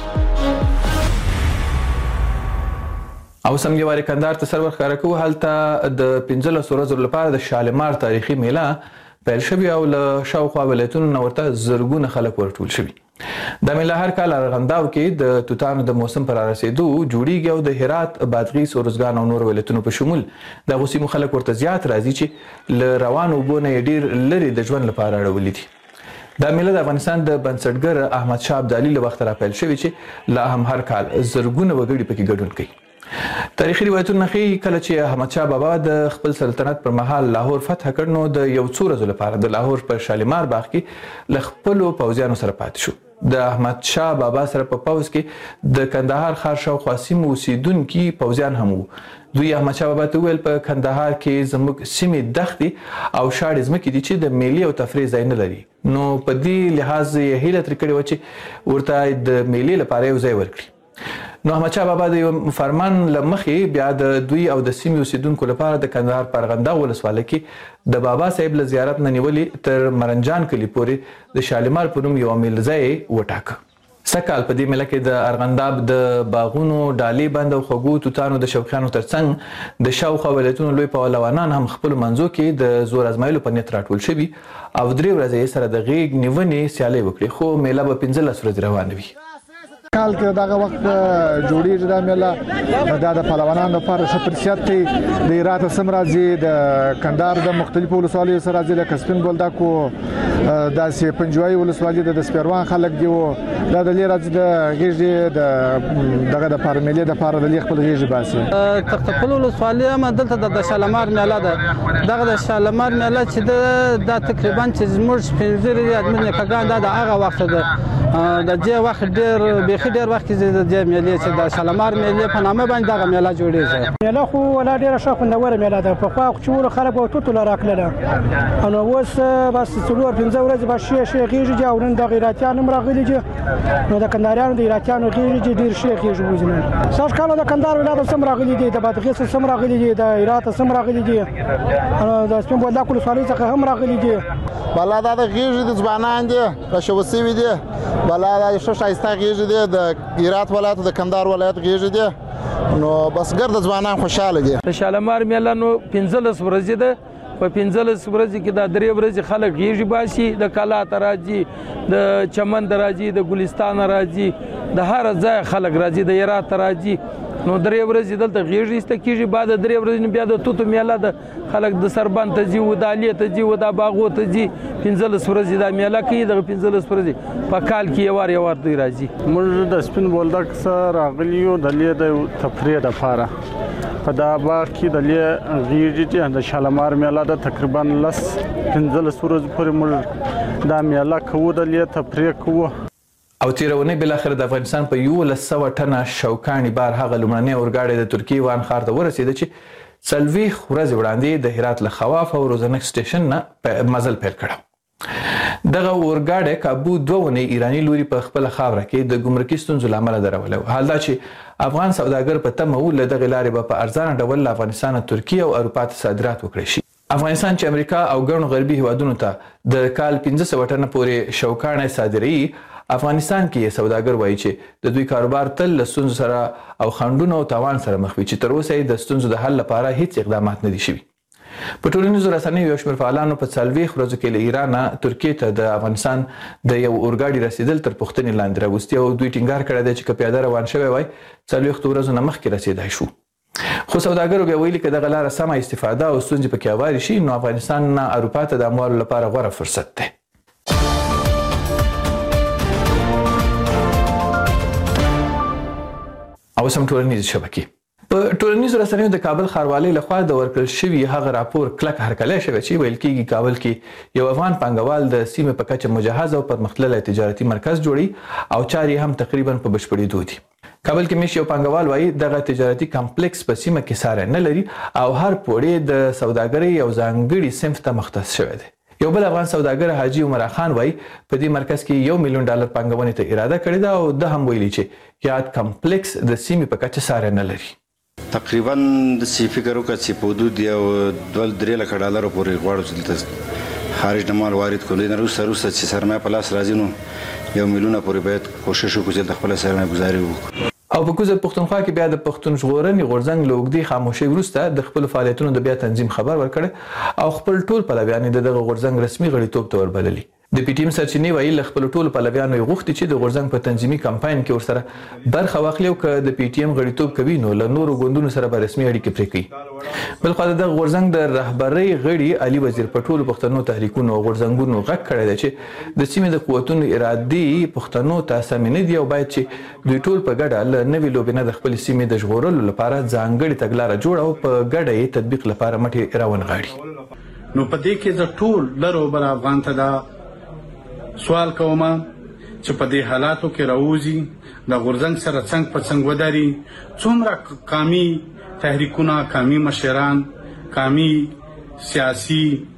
او سم یو کندهار ته سرور خبره کوو هلته د پنځلس ورځو لپاره د شالمار تاریخي میله پیل شوی او له شاوخوا ولایتونو نه ورته زرګونه خلک ورټول شوي دا میله هر کال ارغنداو کې د توتانو د موسم پر رسیدو جوړیږي او د هرات بادغیس اورزګان او نور ولایتونو په شمول د غوسیمو خلک ورته زیات راځي چې له روان اوبو نه ډیر لري د ژوند لپاره اړولې دي دا میله د افغانستان د بنسټګر احمد شاه ابدالي له وخت را پیل شوې چې لا هم هر کال زرګونه وګړي پکې ګډون کوي تاریخي روایتونه ښیي کله چې احمدشاه بابا د خپل سلطنت پر مهال لاهور فتح کړ نو د یو څو ورځو لپاره د لاهور په شالیمار باغ کې له خپلو پوځیانو سره پاتې شو. د احمدشاه بابا سره په پوځ کې د کندهار ښار شاوخوا سیمو اوسیدونکي پوځیان هم وو. دوی احمدشاه بابا ته وویل په کندهار کې زموږ سیمې دښتې او شاړې ځمکې دي چې د میلې او تفریح ځای نه لري. نو په دې لحاظ یې هیله ترې کړې وه چې ورته د میلې لپاره یو ځای ورکړي. نو احمدشاه بابا د یو فرمان له مخې بیا د دوی او د سیمې اوسیدونکو لپاره د کندهار په ارغنداو ولسوالۍ کې د بابا صاحب له زیارت نه نیولې تر مرنجان کلي پورې د شالیمار په نوم یوه میله ځای وټاکه. سږکال په دې میله کې د ارغنداب د باغونو ډالۍ بند او خوږو توتانو د شوقیانو ترڅنګ د شاوخوا ولایتونو لوی پهلوانان هم خپلو منځو کې د زور ازمایلو په نیت راټول شوي او درې ورځې یې سره د غیږ نیونې سیالۍ وکړې، خو میله به پنځلس ورځې روانه وي. کال کې دغه وخت جوړیږي دا میله دا د پهلوانانو لپاره ښه فرصت دی. د هرات سم راځي، د کندهار د مختلفو ولسوالیو سره راځي، لکه سپین بولدک او داسې پنجوایي ولسوالي د سپیروان خلک دی دا د لې راځي د غیږې د دغه د پاره میلې د پاره د لې خپل غیږې باسي. تختخپل ولسوالي هم دلته د شالمار میله ده. دغه د شالمار میله چې د تقریبا چې زموږ پنځه ادمنه کګان دا د هغه وخت ده د دې وخت ډېر بيخي ډېر وخت کې د دې میلې چې د شالمار میلې په نامه باندې دغه میله جوړېږي. میله خو ولا ډېره ښه خوندوره میله ده. پخوا خو چې خلک به توتو له راکړله، نو اوس بس څلور پنځه ورځې به ښې ښې غېږې دي او نن د غیراتیان هم راغلي دي. نو د کندهاریانو د غیراتیانو غېږې دي ډېر ښې غېږې وځي. نن سږ کال د کندهار ولایت هم راغلي دي، د بادغیس هم راغلي دي، د هرات هم راغلي دي، د سپین بولدک ولسوالۍ څخه هم راغلي دي. بلا دا د غېږې د ځوانان دي راشوه سوي دي. بلا دا ښه ښایسته غېږې دي، د هرات ولایت د کندهار ولایت غېږې دي. نو بس ګرد ځوانان خوشاله دي. د شالمار میله نو پنځلس ورځې ده. په پنځلس ورځې کې دا درې ورځې خلک غېږې باسي، د کلا ته راځي، د چمن ته راځي، د ګلستان راځي، د هر ځای خلک راځي، د هرات ته راځي. نو درې ورځې دلته غېږې ایسته کېږي. بعد درې ورځې بیا د توتو میله ده، خلک د سربند ته ځي، ودالې ته ځي، ودا باغو ته ځي. پنځلس ورځې دا میله کوي. دغه پنځلس ورځې په کال کې یو وار یو وار دوی راځي. موږ د سپین بولدک څخه راغلي یو د لې د تفریح دپاره. په دا باغ کې د لې غېږې دي، د شالمار میله ده. تقریبا لس پنځلس ورځې پورې موږ دا میله کوو، د لې تفریح کوو. او تیرونی بالاخره د افغانستان په یولس سوه ټنه شوکاني بار هغه لومړنی اورګاډی د ترکیې وان ښار ته ورسېده چې څلوېښت ورځې وړاندې د هرات له خواف او روزنک سټیشن نه مزل پیل کړی. دغه اورګاډی کابو دوه اونۍ ایراني لوري په خپله خاوره کې د ګمرکي ستونزو له امله درولی و. حال دا چې افغان سوداګر په تمه و له دغې لارې به په ارزانه ډول له افغانستانه ترکیې او اروپا ته صادرات وکړی شي. افغانستان چې امریکا او ګڼو غربي هیوادونو ته د کال پنځه سوه ټنه پورې شوکاڼی صادروي، افغانستان کې سوداګر وایي چې د دوی کاروبار تل له ستونزو سره او خنډونو او تاوان سره مخ وي چې تر اوسه یې د ستونزو د حل لپاره هیڅ اقدامات نه دي شوي. په ټولنیزو رسنیو یو شمېر فعالانو په څلوېښت ورځو کې له ایران نه ترکیې ته د افغانستان د یو اورګاډي رسیدل تر پوښتنې لاندې راوستي او دوی ټینګار کړی دی چې که پیاده روان شوی وای څلوېښتو ورځو نه مخکې رسېدای شو. خو سوداګرو بیا ویلي که دغه لاره سمه استفاده او ستونزې پکې هوارې شي نو افغانستان نه اروپا ته د اموالو لپاره غوره فرصت دی. او سم ټولنیز شبکې په ټولنیزو رسنیو د کابل ښاروالۍ لخوا د ورکړل شوي هغه راپور کلک هرکلی شوی چې ویل کېږي کابل کې یو افغان پانګوال د سیمې په کچه مجهز او پرمختللی تجارتي مرکز جوړي او چارې هم تقریبا په بشپړېدو دي. کابل کې مېشت یو پانګوال وایي دغه تجارتي کمپلیکس په سیمه کې ساری نه لري او هر پوړی د سوداګرۍ یو ځانګړي صنف ته مختص شوی دی. یو بل افغان سوداګر حاجي عمر خان وایي په دې مرکز کې یو میلیون ډالر پانګونې ته اراده کړې ده او ده هم ویلي چې یاد کمپلیکس د سیمې په کچه ساری نه لري. تقریبا د سی فکر وکړه چې په حدود یو دوه درې لکه ډالرو پورې غواړو چې دلته خارج نه مال وارد کړو. نه وروسته وروسته چې سرمایه په لاس راځي نو یو میلیونه پورې باید کوشش وکړو چې د خپله سرمایه ګزاري وکړو. او په کوزه پښتونخوا کې بیا د پښتون ژغورنې غورځنګ له اوږدې خاموشۍ وروسته د خپلو فعالیتونو د بیا تنظیم خبر ورکړی او خپل ټول پلویان یې د دغه غورځنګ رسمي غړیتوب ته وربللي. د پی ټی ایم سرچینې وایي له خپل ټولو پلویانو یې غوښتي چې د غورځنګ په تنظیمي کمپاین کې ورسره برخه واخلي او که د پی ټی ایم غړیتوب کوي نو له نورو ګوندونو سره به رسمي اړیکې پرې کوي. بل خو د غورځنګ د رهبرۍ غړي علي وزیر په ټولو پښتنو تحریکونو او غورځنګونو غږ کړی دی چې د سیمې د قوتونو ارادي پښتنو ته سمې نه دي او باید چې دوی ټول په ګډه له نوې لوبې نه د خپلې سیمې د ژغورلو لپاره ځانګړې تګلاره جوړه او په ګډه یې تطبیق لپاره مټې راونغاړي. نو په دې کې د ټول لرو بر افغان ته دا سوال کوم چې په دې حالاتو کې راوځي د غورځنګ سره څنګه په څنګه وداري څومره قامي تحریکونه قامي مشران قامي سیاسي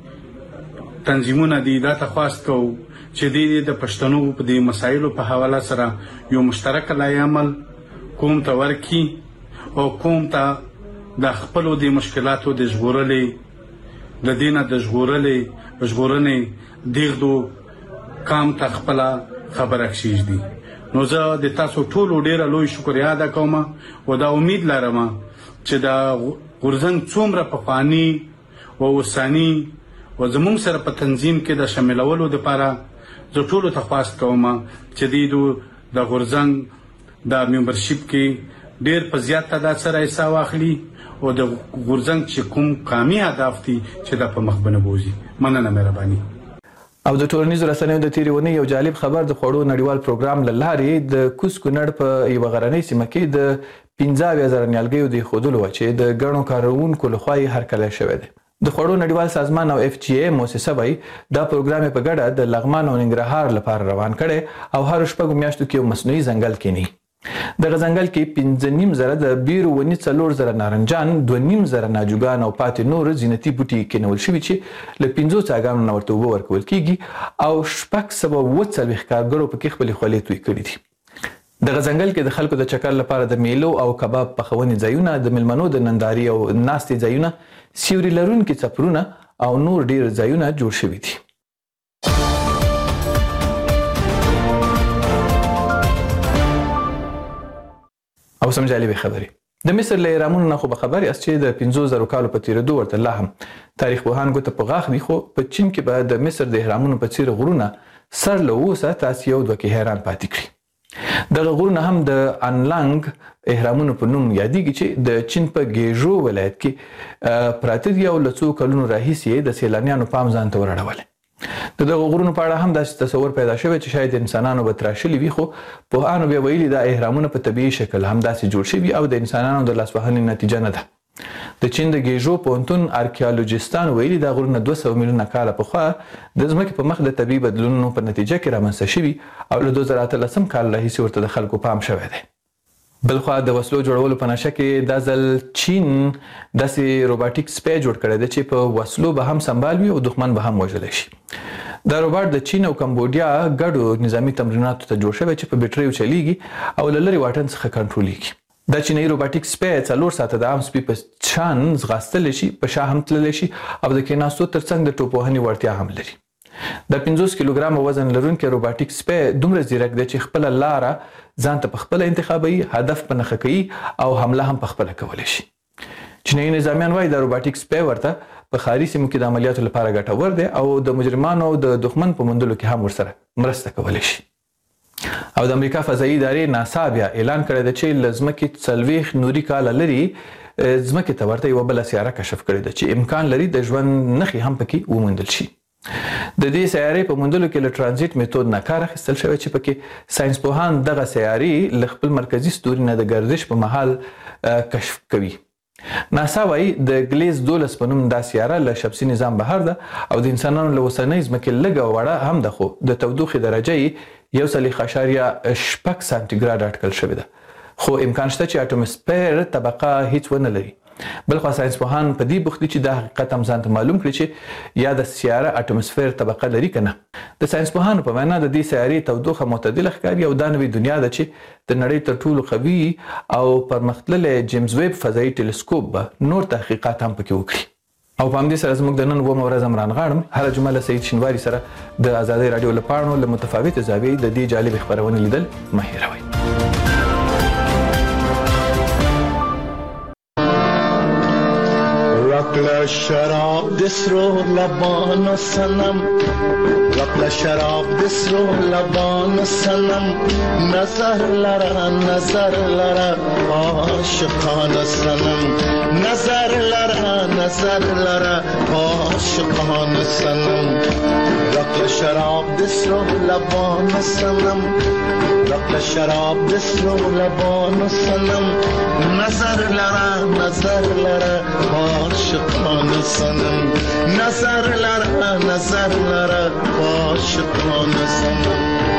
تنظیمونه دي دا تخواست کوو چې د پښتنو په دې مسایلو په حواله سره یو مشترک لای عمل کوم ته ورکی او کوم ته د خپل د مشکلاتو د ژغورلې د دینه د ژغورلې ژغورنې دیغدو کام ته خپل خبره کشیش دي. نو زه د تاسو ټولو ډیره لوی شکریا ادا کوم او دا امید لرم چې دا غورځنګ څومره پخوانی او اوساني او زموږ سره په تنظیم کې د شاملولو لپاره زه ټولو ته خواست کوم چې د غورځنګ د ممبرشپ کې ډیر په زیات تعداد سره حصہ واخلي او د غورځنګ چې کوم قامي اهداف دي چې د په مخ باندې بوزي. مننه مهرباني. او د ټولنیزو رسنیو د تیرې ونې یو جالب خبر د خوړو نړیوال پروګرام له لارې د کوز کونړ په یوه غرنۍ سیمه کې د پنځه اویا زره نیالګیو د ایښودلو وه چې د ګڼو کارونکو لخوا یې هرکلی شوی دی. د خوړو نړیوال سازمان او اف جی ای موسسه وایي دا پروګرام یې په ګډه د لغمان او ننګرهار لپاره روان کړی او هرو شپږو میاشتو کې یو مصنوعي ځنګل کینی. دغه ځنګل کې پنځه نیم زره د بیرو ونې څلور زره نارنجان دوه نیم زره ناجوګان او پاتې نور زینتي بوټي کینول شوي چې له پنځو څاګانو نه ورته اوبه ورکول کیږي او شپږ سوه اووه څلوېښت کارګرو پکې خپلې خولې توی کړي دي. دغه ځنګل کې د خلکو د چکر لپاره د میلو او کباب پخونې ځایونه د میلمنو د ننداري او ناستې ځایونه سیوري لرونکي څپرونه او نور ډیر ځایونه جوړ شوي دي. او سم جالبې خبرې د مصر له اهرامونو نه خو به خبر یاست چې د پنځو زرو کالو په تېرېدو ورته لا هم تاریخ پوهان ګوته په غاښ دي خو په چین کې به د مصر د اهرامونو په څېر غرونه سر له اوسه تاسې یو دوه کې حیران پاتې کړي. دغه غرونه هم د انلانګ اهرامونو په نوم یادېږي چې د چین په ګیژو ولایت کې پراته دي او له څو کلونو راهیسې یې د سیلانیانو پام ځان ته ورړولی. د دغه غرونو په اړه هم داسې تصور پیدا شوی چې شاید انسانانو به تراشلي وي خو پوهانو بیا ویلي دا اهرامونه په طبیعي شکل همداسې جوړ شوي او د انسانانو د لاسوهنې نتیجه نه ده. د چین د ګیژو پوهنتون ارکیالوجیستانو ویلي دا غرونه دوه سوه میلیونه کاله پخوا د ځمکې په مخ د طبیعي بدلونونو په نتیجه کې رامنځته شوي او له دوه زره اتلسم کال راهیسې ورته د خلکو پام شوی دی. بلخوا د وسلو جوړولو په نشه کې دا ځل چین داسې روباټیک سپی جوړ کړی دی چې په وسلو به هم سنبال وي او دښمن به هم وژلی شي. دا روباټ د چین او کمبودیا ګډو نظامي تمریناتو ته جوړ شوی چې په بیټریو چلیږي او له لرې واټن څخه کنټرولېږي. دا چینایي روباټیک سپی څلور ساعته د عام سپي په شان ځغاستلی شي، په شا هم تللی شي او د کېناستو ترڅنګ د ټوپوهنې وړتیا هم لري. د پنځوس کیلوګرامه وزن لرونکی روباټیک سپی دومره ځیرک دی چې خپله لاره ځان ته پخپله انتخابوي، هدف په نښه کوي او حمله هم پخپله کولی شي. چینایي نظامیان وایي دا روباټیک سپی ورته په ښاري سیمو کې د عملیاتو لپاره ګټور دی او د مجرمانو او د دښمن په موندلو کې هم ورسره مرسته کولی شي. او د امریکا فضایي ادارې ناسا بیا اعلان کړی دی چې له ځمکې څلوېښت نوري کاله لرې ځمکې ته ورته یوه بله سیاره کشف کړې ده چې امکان لري د ژوند نښې هم پکې وموندل شي. د دې سیارې په موندلو کې له ټرانزیټ میتود نه کار اخیستل شوی چې پکې ساینس پوهان دغه سیارې له خپل مرکزي ستوري نه د ګردش په مهال کشف کوي. ناسا وایي د ګلیز دولس په نوم دا سیاره له شمسي نظام بهر ده او د انسانانو له اوسنۍ ځمکې لږه وړه هم ده خو د تودوخې درجه یې یو څلوېښت اعشاریه شپږ سانتیګراډ اټکل شوې ده خو امکان شته چې اټوموسفیر طبقه هیڅ ونه لري. بلخوا ساینس پوهان په دې بوخت دي چې دا حقیقت هم ځان ته معلوم کړي چې یا د سیاره اټوموسفیر طبقه لري که نه. د ساینس پوهانو په وینا د دې سیارې تودوخه معتدله ښکاري او دا نوې دنیا ده چې د نړۍ تر ټولو قوي او پرمختللی جیمز ویب فضایي ټیلیسکوپ به نور تحقیقات هم پکې وکړي. او په همدې سره زموږ د نن اوومه ورځ هم رانغاړم. هره جمعه له سعید شینواري سره د ازادۍ راډیو له پاڼو له متفاوتې زاویې د دې جالبې خپرونې لیدل مه هېروئ. Rock like رقل شراب دسرو لبان و سنم رقل شراب دسرو لبان و سنم نظر لرا نظر لرا عاشقان سنم نظر لرا نظر لرا عاشقان سنم رقل شراب دسرو لبان و سنم رقل شراب دسرو لبان و سنم نظر لرا نظر لرا عاشقان سنم نظر لرا نظر لرا عاشقان سنم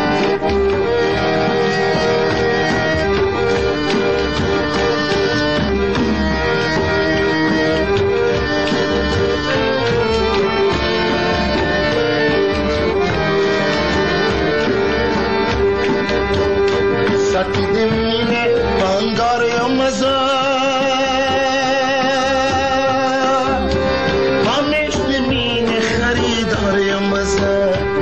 ساتی دمینه بانگار یا مزا همیش دمینه خریدار یا مزا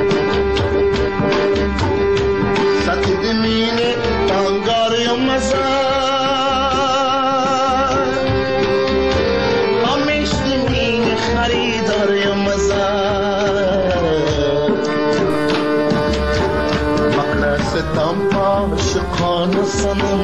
ساتی دمینه بانگار یا مزا همیش دمینه خریدار یا مزا ستم عاشقان سنم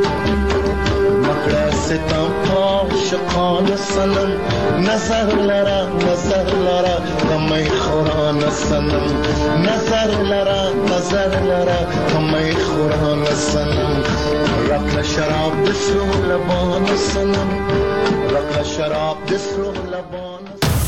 مکر ستم عاشقان سنم نظر لرا نظر لرا کمی خوران سنم نظر لرا نظر لرا کمی خوران سنم رقل شراب دسرو لبان سنم رقل شراب دسرو لبان